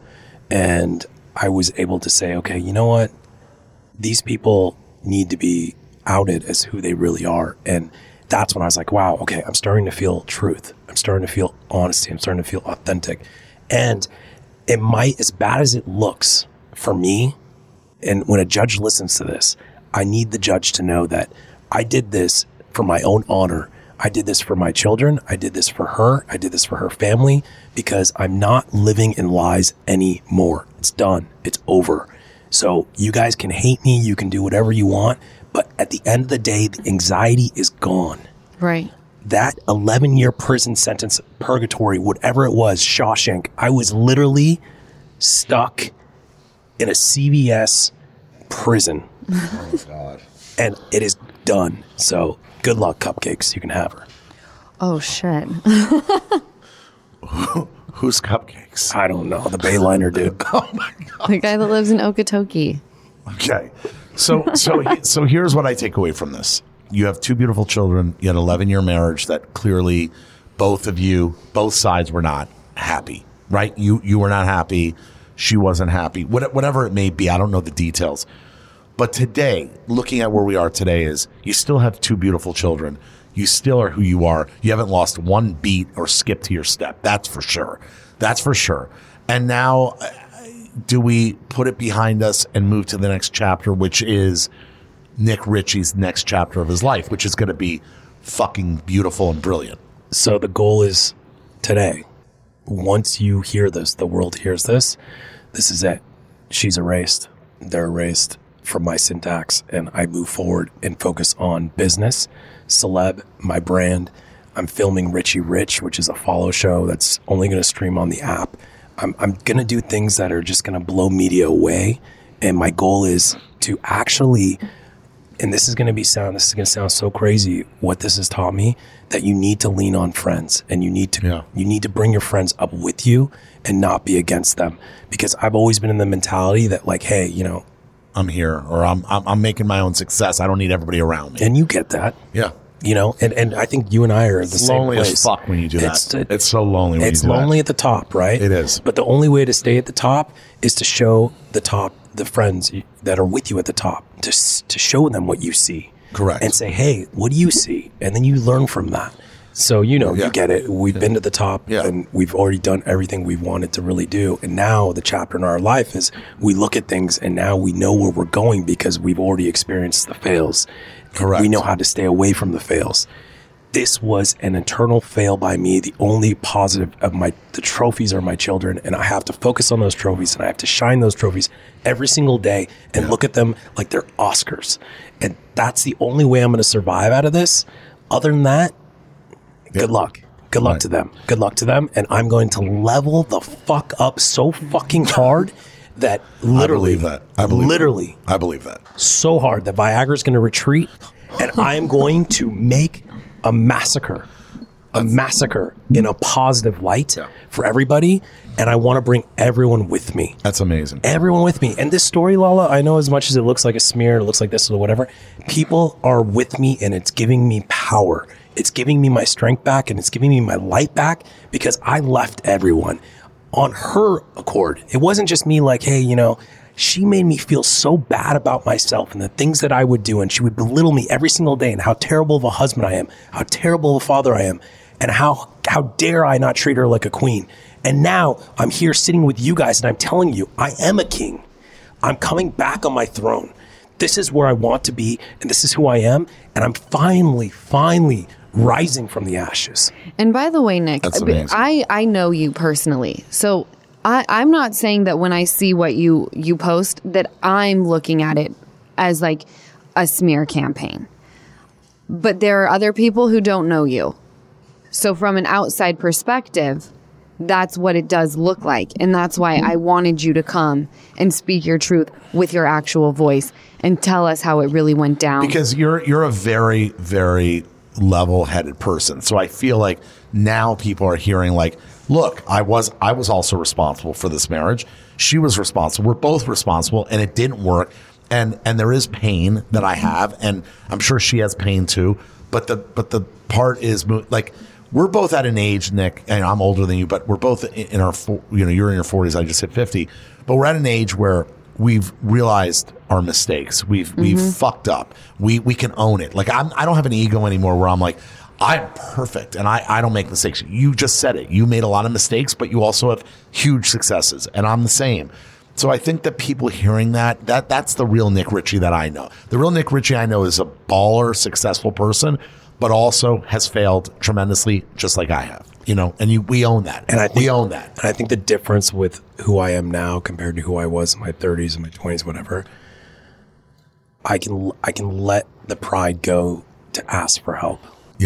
And I was able to say, okay, you know what? These people need to be outed as who they really are. And that's when I was like, wow, okay, I'm starting to feel truth. I'm starting to feel honesty. I'm starting to feel authentic. And it might, as bad as it looks for me, and when a judge listens to this, I need the judge to know that I did this for my own honor. I did this for my children. I did this for her. I did this for her family because I'm not living in lies anymore. It's done. It's over. So you guys can hate me. You can do whatever you want. But at the end of the day, the anxiety is gone. Right. that eleven year prison sentence, purgatory, whatever it was, Shawshank, I was literally stuck in a C V S prison. Oh, God. And it is done. So good luck, Cupcakes. You can have her. Oh, shit. Who's Cupcakes? I don't know. The Bayliner dude. Oh, my God. The guy that lives in Okotoki. Okay. So, so, so here's what I take away from this. You have two beautiful children. You had an eleven year marriage that clearly both of you, both sides were not happy, right? You, you were not happy. She wasn't happy. What, whatever it may be. I don't know the details. But today, looking at where we are today, is you still have two beautiful children. You still are who you are. You haven't lost one beat or skipped to your step. That's for sure. That's for sure. And now, do we put it behind us and move to the next chapter, which is Nick Ritchie's next chapter of his life, which is going to be fucking beautiful and brilliant? So the goal is today. Once you hear this, the world hears this, this is it. She's erased. They're erased from my syntax, and I move forward and focus on business, celeb, my brand. I'm filming Richie Rich, which is a follow show that's only going to stream on the app. I'm, I'm going to do things that are just going to blow media away. And my goal is to actually, and this is going to be sound, this is going to sound so crazy, what this has taught me, that you need to lean on friends, and you need to, yeah. you need to bring your friends up with you and not be against them. Because I've always been in the mentality that, like, hey, you know, I'm here, or I'm, I'm I'm making my own success. I don't need everybody around me. And you get that. Yeah. You know, and, and I think you and I are in the it's same lonely place. as fuck when you do it's, that. It, it's so lonely when it's you do lonely that. at the top, right? It is. But the only way to stay at the top is to show the top, the friends that are with you at the top, to to show them what you see. Correct. And say, hey, what do you see? And then you learn from that. So, you know, yeah. you get it. We've yeah. been to the top, yeah. and we've already done everything we've wanted to really do. And now the chapter in our life is we look at things, and now we know where we're going because we've already experienced the fails. Correct. We know how to stay away from the fails. This was an eternal fail by me. The only positive of my, the trophies are my children, and I have to focus on those trophies, and I have to shine those trophies every single day and yeah. look at them like they're Oscars. And that's the only way I'm going to survive out of this. Other than that, good yep. luck. Good luck right. to them. Good luck to them. And I'm going to level the fuck up so fucking hard that literally, I believe that. I believe literally, that. I believe that. So hard that Viagra's going to retreat, and I am going to make a massacre, a massacre in a positive light yeah. for everybody. And I want to bring everyone with me. That's amazing. Everyone with me. And this story, Lala, I know as much as it looks like a smear, it looks like this or whatever, people are with me, and it's giving me power. It's giving me my strength back, and it's giving me my light back, because I left everyone on her accord. It wasn't just me like, hey, you know, she made me feel so bad about myself and the things that I would do. And she would belittle me every single day, and how terrible of a husband I am, how terrible of a father I am, and how, how dare I not treat her like a queen. And now I'm here sitting with you guys, and I'm telling you, I am a king. I'm coming back on my throne. This is where I want to be, and this is who I am. And I'm finally, finally rising from the ashes. And by the way, Nick, I, I know you personally. So I, I'm not saying that when I see what you, you post that I'm looking at it as like a smear campaign. But there are other people who don't know you. So from an outside perspective, that's what it does look like. And that's why I wanted you to come and speak your truth with your actual voice and tell us how it really went down. Because you're you're a very, very level-headed person. So I feel like now people are hearing like, look, I was I was also responsible for this marriage. She was responsible. We're both responsible, and it didn't work. And and there is pain that I have, and I'm sure she has pain too. But the but the part is like, we're both at an age, Nick, and I'm older than you, but we're both in our, you know, you're in your forties, I just hit fifty, but we're at an age where we've realized our mistakes. We've mm-hmm. we've fucked up. We we can own it. Like I'm, I don't have an ego anymore where I'm like, I'm perfect and I, I don't make mistakes. You just said it. You made a lot of mistakes, but you also have huge successes, and I'm the same. So I think that people hearing that, that that's the real Nick Ritchie that I know. The real Nick Ritchie I know is a baller, successful person, but also has failed tremendously, just like I have. You know, and you, we own that. And I think, we own that. And I think the difference with who I am now compared to who I was in my thirties and my twenties, whatever, I can I can let the pride go to ask for help. Yeah.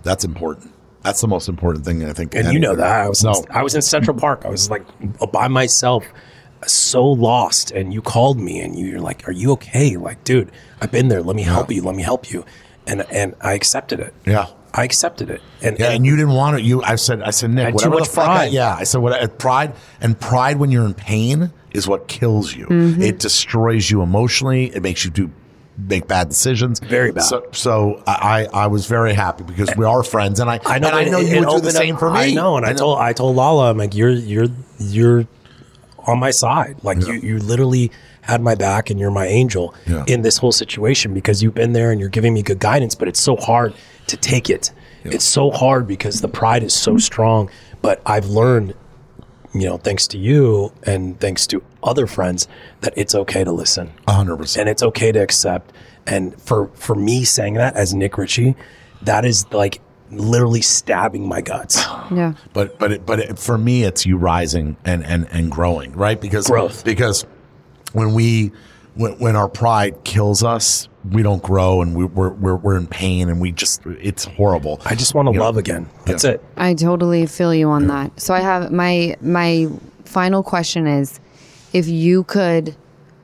That's important. That's the most important thing, I think. And any- you know that. I was, no. in, I was in Central Park. I was like by myself, so lost. And you called me and you, you're like, are you okay? Like, dude, I've been there. Let me help Yeah. you. Let me help you. And and I accepted it. Yeah. I accepted it. And, Yeah, and, and you didn't want to. You, I said, I said, Nick, had whatever too the much fuck. I, pride. yeah, I said, what? uh, Pride and pride when you're in pain is what kills you. Mm-hmm. It destroys you emotionally. It makes you do make bad decisions. Very bad. So, so I, I was very happy because we are friends, and I, I know, and I know it- you it would do the opened same up- for me. I know, and I, told I told Lala, I'm like, you're you're you're on my side. Like Yeah. you you literally had my back, and you're my angel Yeah. in this whole situation because you've been there and you're giving me good guidance. But it's so hard to take it. It's so hard because the pride is so strong. But I've learned, you know, thanks to you and thanks to other friends, that it's okay to listen. A hundred percent. And it's okay to accept. And for, for me saying that as Nick Ritchie, that is like literally stabbing my guts. Yeah. But but it, but it, for me, it's you rising and and and growing, right? Because Growth. Because when we when, when our pride kills us, we don't grow, and we, we're we're we're in pain, and we just it's horrible. I just want to You know? love again. That's Yeah. it. I totally feel you on that. So I have my my final question is, if you could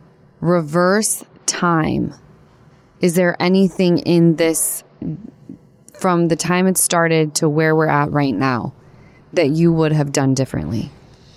reverse time, is there anything in this from the time it started to where we're at right now that you would have done differently?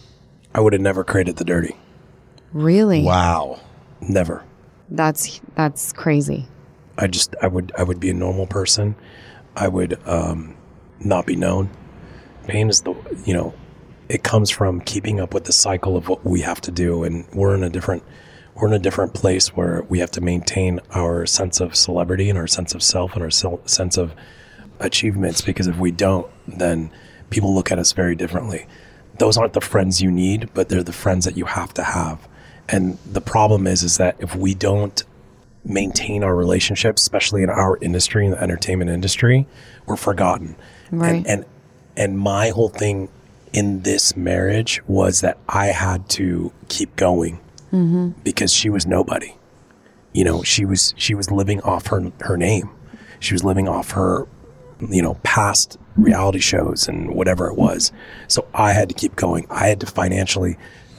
I would have never created The Dirty. Really? Wow. Never. That's that's crazy. I just I would I would be a normal person. I would um, not be known. Pain is the you know, it comes from keeping up with the cycle of what we have to do, and we're in a different we're in a different place where we have to maintain our sense of celebrity and our sense of self and our sel- sense of achievements, because if we don't, then people look at us very differently. Those aren't the friends you need, but they're the friends that you have to have. And the problem is, is that if we don't maintain our relationships, especially in our industry, in the entertainment industry, we're forgotten. Right. And, and, and my whole thing in this marriage was that I had to keep going because she was nobody. You know, she was, she was living off her, her name. She was living off her, you know, past reality shows and whatever it was. So I had to keep going. I had to financially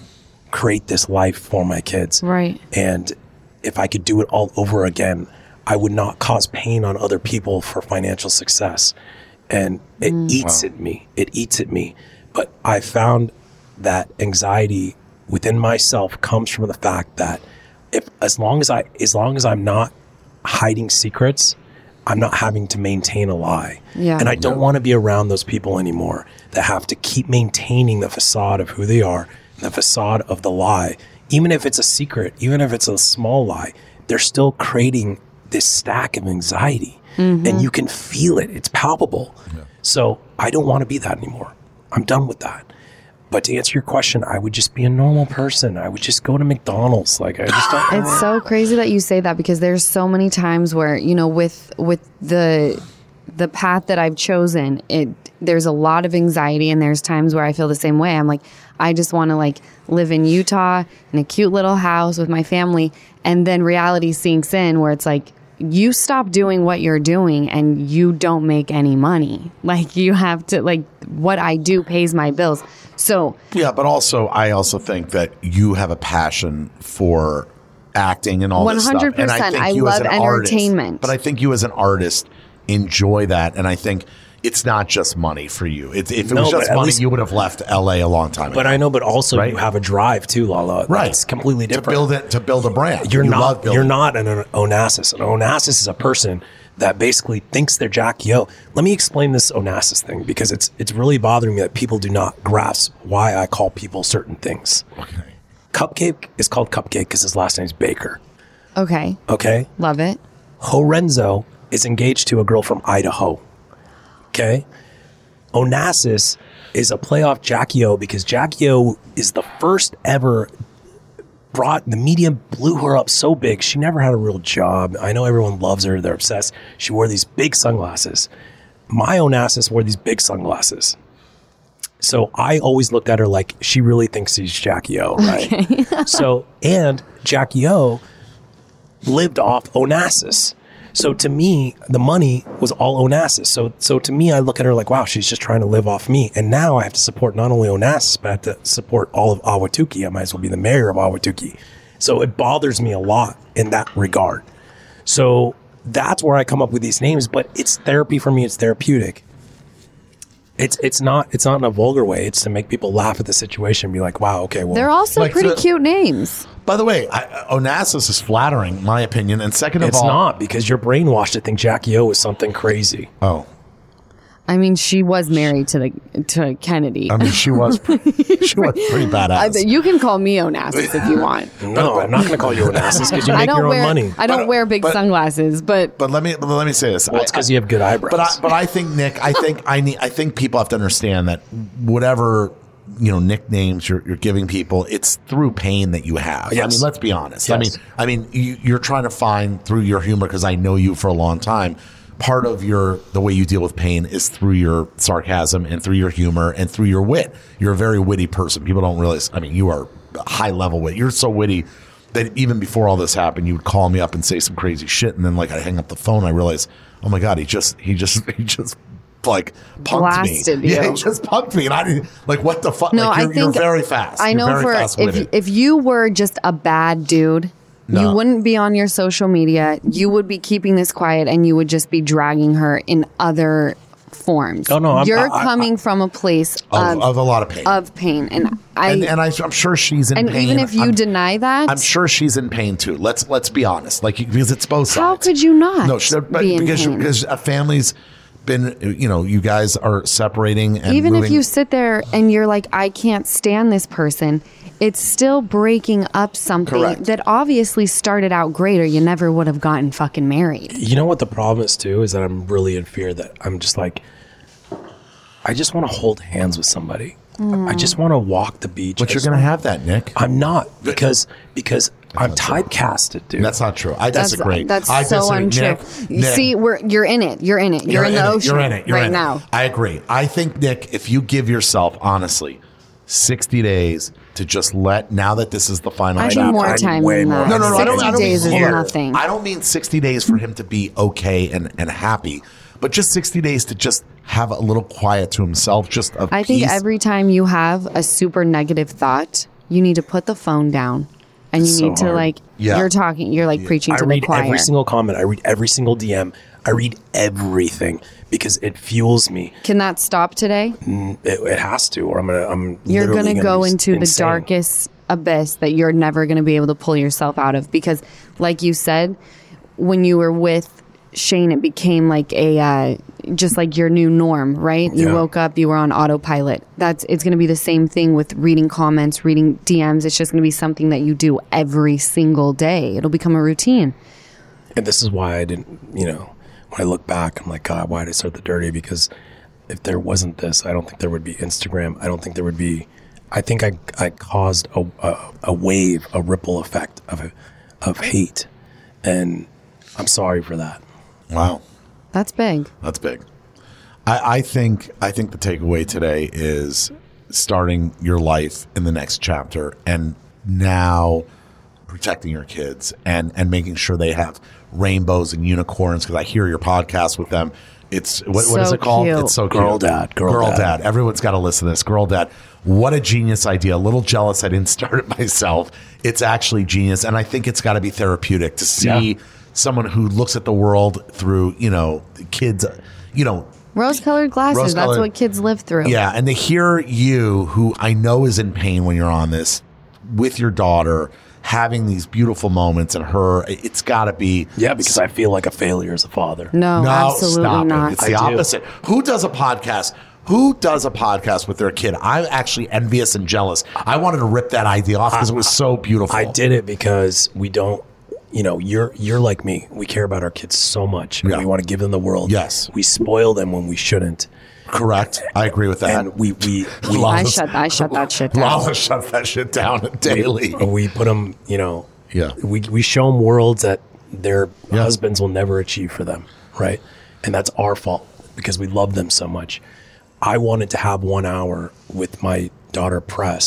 create this life for my kids. Right. And if I could do it all over again, I would not cause pain on other people for financial success. And it eats at me. It eats at me. But I found that anxiety within myself comes from the fact that if as long as I as long as I'm not hiding secrets, I'm not having to maintain a lie. Yeah. And I don't want to be around those people anymore that have to keep maintaining the facade of who they are, the facade of the lie. Even if it's a secret, even if it's a small lie, they're still creating this stack of anxiety. And you can feel it. It's palpable. Yeah. So I don't want to be that anymore. I'm done with that. But to answer your question, I would just be a normal person. I would just go to McDonald's. Like I just don't. It's so crazy that you say that, because there's so many times where, you know, with with the the path that I've chosen, it there's a lot of anxiety, and there's times where I feel the same way. I'm like, I just want to like live in Utah in a cute little house with my family, and then reality sinks in where it's like, you stop doing what you're doing and you don't make any money. Like you have to, like, what I do pays my bills. So Yeah, but also I also think that you have a passion for acting and all this stuff. one hundred percent. And I, I think you as love an artist- entertainment. but I think you as an artist enjoy that, and I think it's not just money for you. It's, if it No, was but just at money, least- you would have left L A a long time ago. But I know, but also Right? you have a drive too, Lala. Right. It's completely to different. build it to build a brand. You're You not. love building. You're not an Onassis. An Onassis is a person that basically thinks they're Jackie O. Let me explain this Onassis thing, because it's it's really bothering me that people do not grasp why I call people certain things. Okay. Cupcake is called Cupcake because his last name's Baker. okay, Okay. love it. Horenzo is engaged to a girl from Idaho. Okay. Onassis is a play off Jackie O because Jackie O is the first ever brought, the media blew her up so big. She never had a real job. I know everyone loves her. They're obsessed. She wore these big sunglasses. My Onassis wore these big sunglasses. So I always looked at her like she really thinks she's Jackie O, right? Okay. So, and Jackie O lived off Onassis. So to me, the money was all Onassis. So so to me, I look at her like, wow, she's just trying to live off me. And now I have to support not only Onassis, but I have to support all of Ahwatukee. I might as well be the mayor of Ahwatukee. So it bothers me a lot in that regard. So that's where I come up with these names, but it's therapy for me. It's therapeutic. It's it's not it's not in a vulgar way. It's to make people laugh at the situation and be like, wow, okay, well. They're also Like pretty the- cute names. By the way, I, Onassis is flattering, in my opinion. And second of It's all, not, because you're brainwashed to think Jackie O is something crazy. Oh, I mean, she was married to the to Kennedy. I mean, she was pretty, she was pretty badass. I- you can call me Onassis if you want. No, I'm not going to call you Onassis because you I make don't your own wear money. I don't But- wear big but- sunglasses, but But let me but let me say this. Well, it's I- because you have good eyebrows. But I, but I think Nick, I think I need I think people have to understand that whatever you know nicknames you're, you're giving people, it's through pain that you have. I Yes. mean, let's be honest. I mean, Yes. I mean, you, you're trying to find through your humor, because I know you for a long time. Part of your the way you deal with pain is through your sarcasm and through your humor and through your wit. You're a very witty person. People don't realize. I mean, you are high level wit. You're so witty that even before all this happened, you would call me up and say some crazy shit, and then like I hang up the phone, I realize, oh my god, he just he just he just like punked Blasted me. you. Yeah, he just punked me, and I didn't like what the fuck. no, like, you're, I think you're very fast. I You're know very for if fast-witted. if you were just a bad dude, No. you wouldn't be on your social media. You would be keeping this quiet, and you would just be dragging her in other forms. Oh, no, I'm- you're I- I- coming from a place of, of, of a lot of pain, of pain, and I and, and I, I'm sure she's in and pain. even if you I'm, deny that, I'm sure she's in pain too. Let's let's be honest, like because it's both sides. how could you not? No, she, but be in because pain? because a family's been, you know, you guys are separating, and Even moving. if you sit there and you're like, I can't stand this person, it's still breaking up something Correct. that obviously started out great, or you never would have gotten fucking married. You know what the problem is too, is that I'm really in fear that I'm just like, I just want to hold hands with somebody. I just want to walk the beach. but I you're just going to wanna- have that, Nick. I'm not because because I'm typecasted, dude. That's not true. I That's disagree. that's I so disagree. untrue. Nick, You Nick, see, we're you're in it. You're in it. You're, in the it. ocean. You're in it. You're right in it. now. I agree. I think, Nick, if you give yourself, honestly, sixty days to just let, now that this is the final I need chapter. more I need time way than more. that. No, no, no. I don't, sixty I don't days mean is here. nothing. I don't mean sixty days for him to be okay and, and happy, but just sixty days to just have a little quiet to himself. Just a I think peace. every time you have a super negative thought, you need to put the phone down, and you It's so need to hard. like Yeah. you're talking. You're like preaching I to the read choir. every single comment. I read every single D M. I read everything because it fuels me. Can that stop today? It, it has to, or I'm gonna. I'm. You're literally going to gonna go be into insane. the darkest abyss that you're never going to be able to pull yourself out of, because like you said, when you were with Shane, it became like a uh, just like your new norm, right? You Yeah. woke up, you were on autopilot. That's it's going to be the same thing with reading comments, reading D Ms. It's just going to be something that you do every single day. It'll become a routine. And this is why I didn't. You know, when I look back, I'm like, God, why did I start the dirty? Because if there wasn't this, I don't think there would be Instagram. I don't think there would be. I think I I caused a a, a wave, a ripple effect of of hate, and I'm sorry for that. Wow. That's big. That's big. I, I think I think the takeaway today is starting your life in the next chapter, and now protecting your kids and and making sure they have rainbows and unicorns, because I hear your podcast with them. It's what, what is So it called? cute. It's so cute. Girl Dad, Girl dad. Dad. Everyone's got to listen to this. Girl Dad. What a genius idea. A little jealous I didn't start it myself. It's actually genius, and I think it's got to be therapeutic to see Yeah. someone who looks at the world through, you know, kids, you know, Rose-colored glasses. Rose-colored- That's what kids live through. yeah, and to hear you, who I know is in pain when you're on this, with your daughter, having these beautiful moments, and her, it's got to be. Yeah, because I feel like a failure as a father. No, No, absolutely stop not. it. It's the I do. opposite. Who does a podcast? Who does a podcast with their kid? I'm actually envious and jealous. I wanted to rip that idea off because it was so beautiful. I did it because we don't, you know, you're you're like me. We care about our kids so much. And Yeah. we want to give them the world. Yes. We spoil them when we shouldn't. Correct. I agree with that. And we we we, Lala- I shut I shut that shit down. Lala shut that shit down daily. we put them, you know, Yeah. we we show them worlds that their Yeah. husbands will never achieve for them, right? And that's our fault because we love them so much. I wanted to have one hour with my daughter Press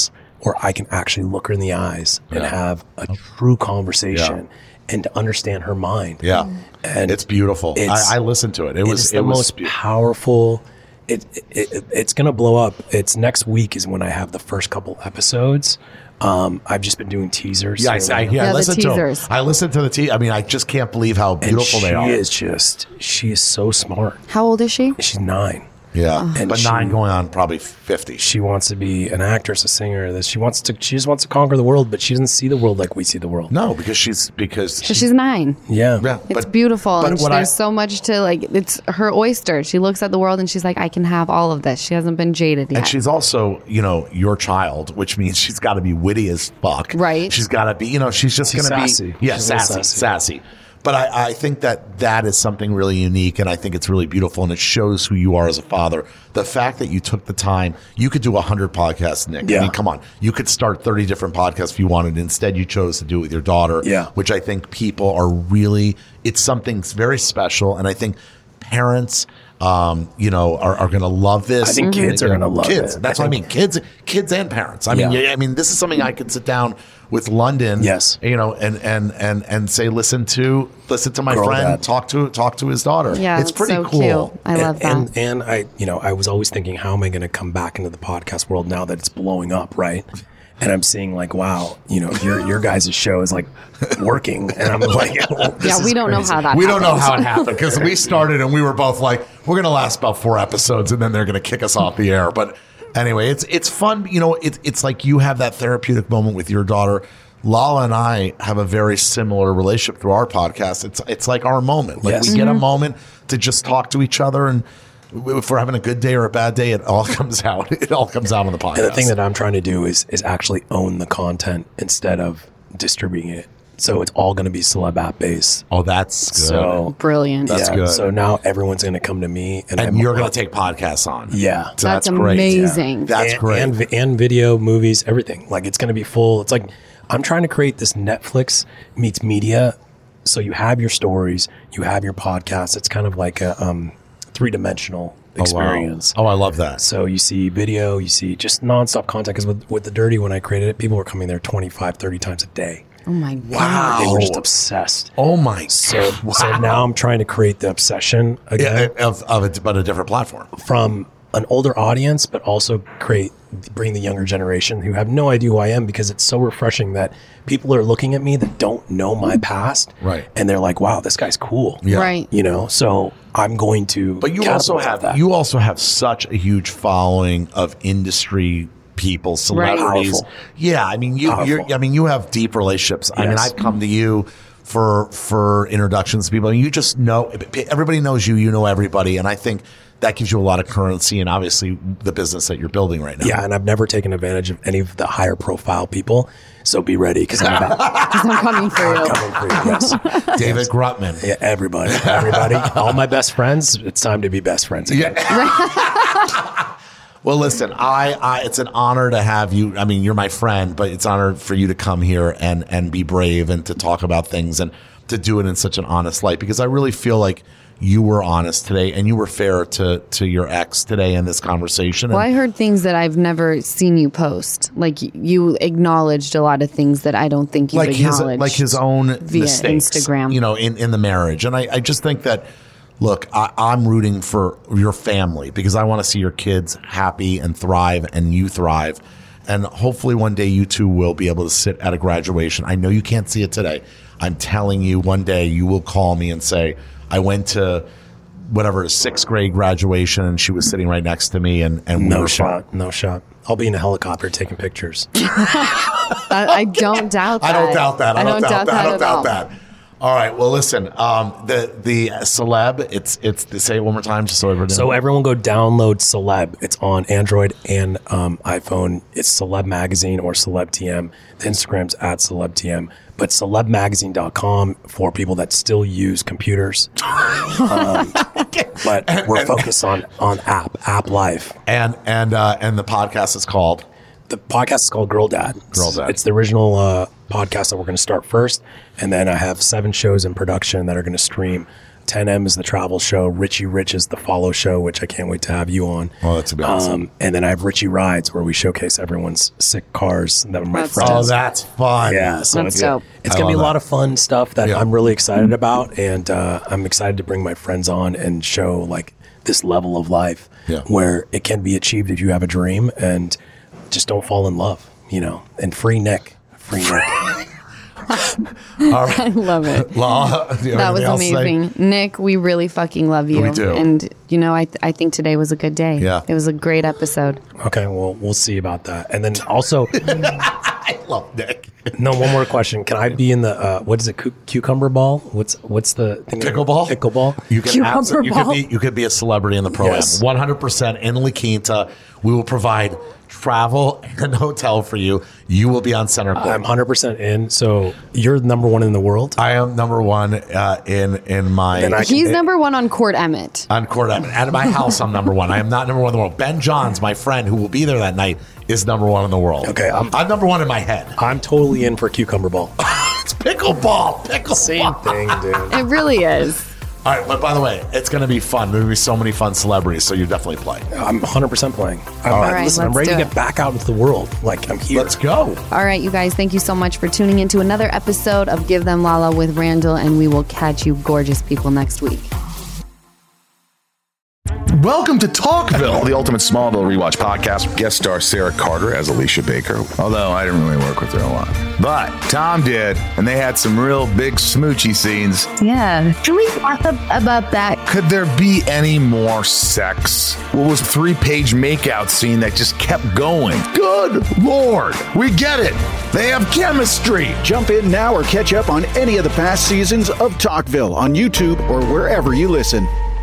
where I can actually look her in the eyes and Yeah. have a true conversation and to understand her mind. Yeah. And it's beautiful. it's- I, I listened to it. It was it's it the was most beau- powerful. It, it, it it's gonna blow up. It's next week is when I have the first couple episodes. Um, I've just been doing teasers. Yeah, I, so- I, yeah, Yeah, I the listened to 'em. teasers. I listened to the te- I mean, I just can't believe how and beautiful she they are. is just she is so smart. How old is she? She's nine. Yeah, And but she- nine going on probably fifty. She wants to be an actress, a singer. That she wants to. She just wants to conquer the world, but she doesn't see the world like we see the world. No, because she's because So she's nine. Yeah. yeah, It's but- beautiful. but And she, what I- there's so much to like, it's her oyster. She looks at the world and she's like, I can have all of this. She hasn't been jaded yet. And she's also, you know, your child, which means she's got to be witty as fuck. Right. She's got to be, you know, she's just She's going to sassy. be, yeah, She's a little sassy, sassy. sassy. But I, I think that that is something really unique, and I think it's really beautiful, and it shows who you are as a father. The fact that you took the time, you could do a hundred podcasts, Nick. I Yeah. mean, come on, you could start thirty different podcasts if you wanted. Instead, you chose to do it with your daughter. Yeah. Which I think people are really, it's something very special, and I think parents. Um, you know, are, are going to love this. I think kids are gonna love kids. it. That's I what I think- mean. Kids, kids and parents. I mean, Yeah. yeah, I mean, this is something I could sit down with London. Yes. You know, and and and and say, listen to listen to my Girl friend dad. talk to talk to his daughter. yeah, it's pretty so cool. cute. I love that. and, and I, you know, I was always thinking, how am I going to come back into the podcast world now that it's blowing up, right? And I'm seeing like, wow, you know, your your guys' show is like working, and I'm like, oh, this yeah, we is don't know crazy. how that We don't know happened. how it happened because we started and we were both like, we're going to last about four episodes and then they're going to kick us off the air. But anyway, it's it's fun. You know, it's it's like you have that therapeutic moment with your daughter. Lala and I have a very similar relationship through our podcast. It's it's like our moment. Like Yes. we get a moment to just talk to each other, and if we're having a good day or a bad day, it all comes out. It all comes out on the podcast. And the thing that I'm trying to do is is actually own the content instead of distributing it. So it's all going to be celeb app based. oh, that's good. So Brilliant. That's yeah, good. So now everyone's going to come to me, and, and I'm- you're going to take podcasts on. Yeah. So that's, That's great. amazing. That's and, great. and, vi- and video, movies, everything. Like it's going to be full. It's like I'm trying to create this Netflix meets media. So you have your stories, you have your podcast. It's kind of like a um, three dimensional experience. Oh, wow. Oh, I love that. So you see video, you see just nonstop content. Because with, with The Dirty, when I created it, people were coming there twenty-five, thirty times a day. Oh my God. Wow. They were just obsessed. Oh my So, wow. so now I'm trying to create the obsession again yeah, of, of a, but a different platform. from an older audience, but also create bring the younger generation who have no idea who I am, because it's so refreshing that people are looking at me that don't know my past, Right. And they're like, "Wow, this guy's cool," Yeah. Right. You know, so I'm going to. But you also catapult have that. you also have such a huge following of industry people, celebrities. Powerful. Yeah, I mean you. You're, Powerful. I mean you have deep relationships. I mean Yes. I've come to you for for introductions to people. You just know everybody knows you. You know everybody, and I think that gives you a lot of currency and obviously the business that you're building right now. Yeah, and I've never taken advantage of any of the higher profile people. So be ready, because I'm, about- Because I'm coming for you. I'm coming for you. Yes. David Grutman. Yeah, everybody, everybody, all my best friends. It's time to be best friends again. Well, listen, I, I it's an honor to have you. I mean, you're my friend, but it's an honor for you to come here and and be brave and to talk about things and to do it in such an honest light, because I really feel like you were honest today and you were fair to to your ex today in this conversation. Well, I And, heard things that I've never seen you post. Like you acknowledged a lot of things that I don't think you like his acknowledged. like his own via mistakes, Instagram. you know, in in the marriage. And I, I just think that. Look, I, I'm rooting for your family because I want to see your kids happy and thrive and you thrive. And hopefully one day you two will be able to sit at a graduation. I know you can't see it today. I'm telling you, one day you will call me and say, I went to whatever, sixth grade graduation and she was sitting right next to me and, and we No were shot, no shot. I'll be in a helicopter taking pictures. I, I don't doubt that. I don't doubt that. I don't, doubt, that. I don't at doubt all. that. All right. Well, listen. Um, the the celeb. It's it's. Say it one more time, just so everyone. So everyone go download Celeb. It's on Android and um, iPhone. It's Celeb Magazine or Celeb T M. The Instagram's at Celeb T M. But celeb magazine dot com for people that still use computers. um, but we're focused on, on app, app life. and and uh, and the podcast is called. The podcast is called Girl Dad. Girl It's- Dad. It's the original uh, podcast that we're going to start first. And then I have seven shows in production that are going to stream ten M is the travel show. Richie Rich is the follow show, which I can't wait to have you on. Oh, that's awesome. Um, and then I have Richie Rides, where we showcase everyone's sick cars that are my That's friends. Oh, that's fun. Yeah, so That's it's, dope. it's I going to be a love lot that. of fun stuff that Yeah. I'm really excited about. And uh, I'm excited to bring my friends on and show like this level of life Yeah. where it can be achieved if you have a dream and just don't fall in love, you know, and free Nick. Free Nick. All right. I love it. Law, do you have That was anything else to say? amazing. Nick, we really fucking love you. We do. And, you know, I, th- I think today was a good day. Yeah. It was a great episode. Okay, well, we'll see about that. And then also, I love Nick. no, one more question. Can I be in the, uh, what is it, cu- cucumber ball? What's what's the thing? Pickleball? Pickleball. You can Cucumber abso- you could ball. be you could be a celebrity in the pro Yes. am. one hundred percent in La Quinta. We will provide travel and hotel for you. You will be on center court. I'm one hundred percent in. So you're number one in the world. I am number one uh, in in my Then I can- He's it- number one on Court Emmett. on court. I'm at my house. I'm number one. I am not number one in the world. Ben Johns, my friend who will be there that night, is number one in the world. Okay, I'm- I'm number one in my head. I'm totally in for cucumber ball. It's pickleball. Pickleball. Same thing, dude. It really is. All right, but by the way, it's going to be fun. There'll be so many fun celebrities, so you definitely play. I'm one hundred percent playing. I'm, All I'm- right, listen, I'm let's ready to do get it. back out into the world. Like, I'm here. Let's go. All right, you guys, thank you so much for tuning into another episode of Give Them Lala with Randall, and we will catch you gorgeous people next week. Welcome to Talkville, the ultimate Smallville rewatch podcast. Guest star Sarah Carter as Alicia Baker, although I didn't really work with her a lot. But Tom did, and they had some real big smoochy scenes. Yeah. Can we talk ab- about that? Could there be any more sex? What was a three-page makeout scene that just kept going? Good Lord, we get it. They have chemistry. Jump in now or catch up on any of the past seasons of Talkville on YouTube or wherever you listen.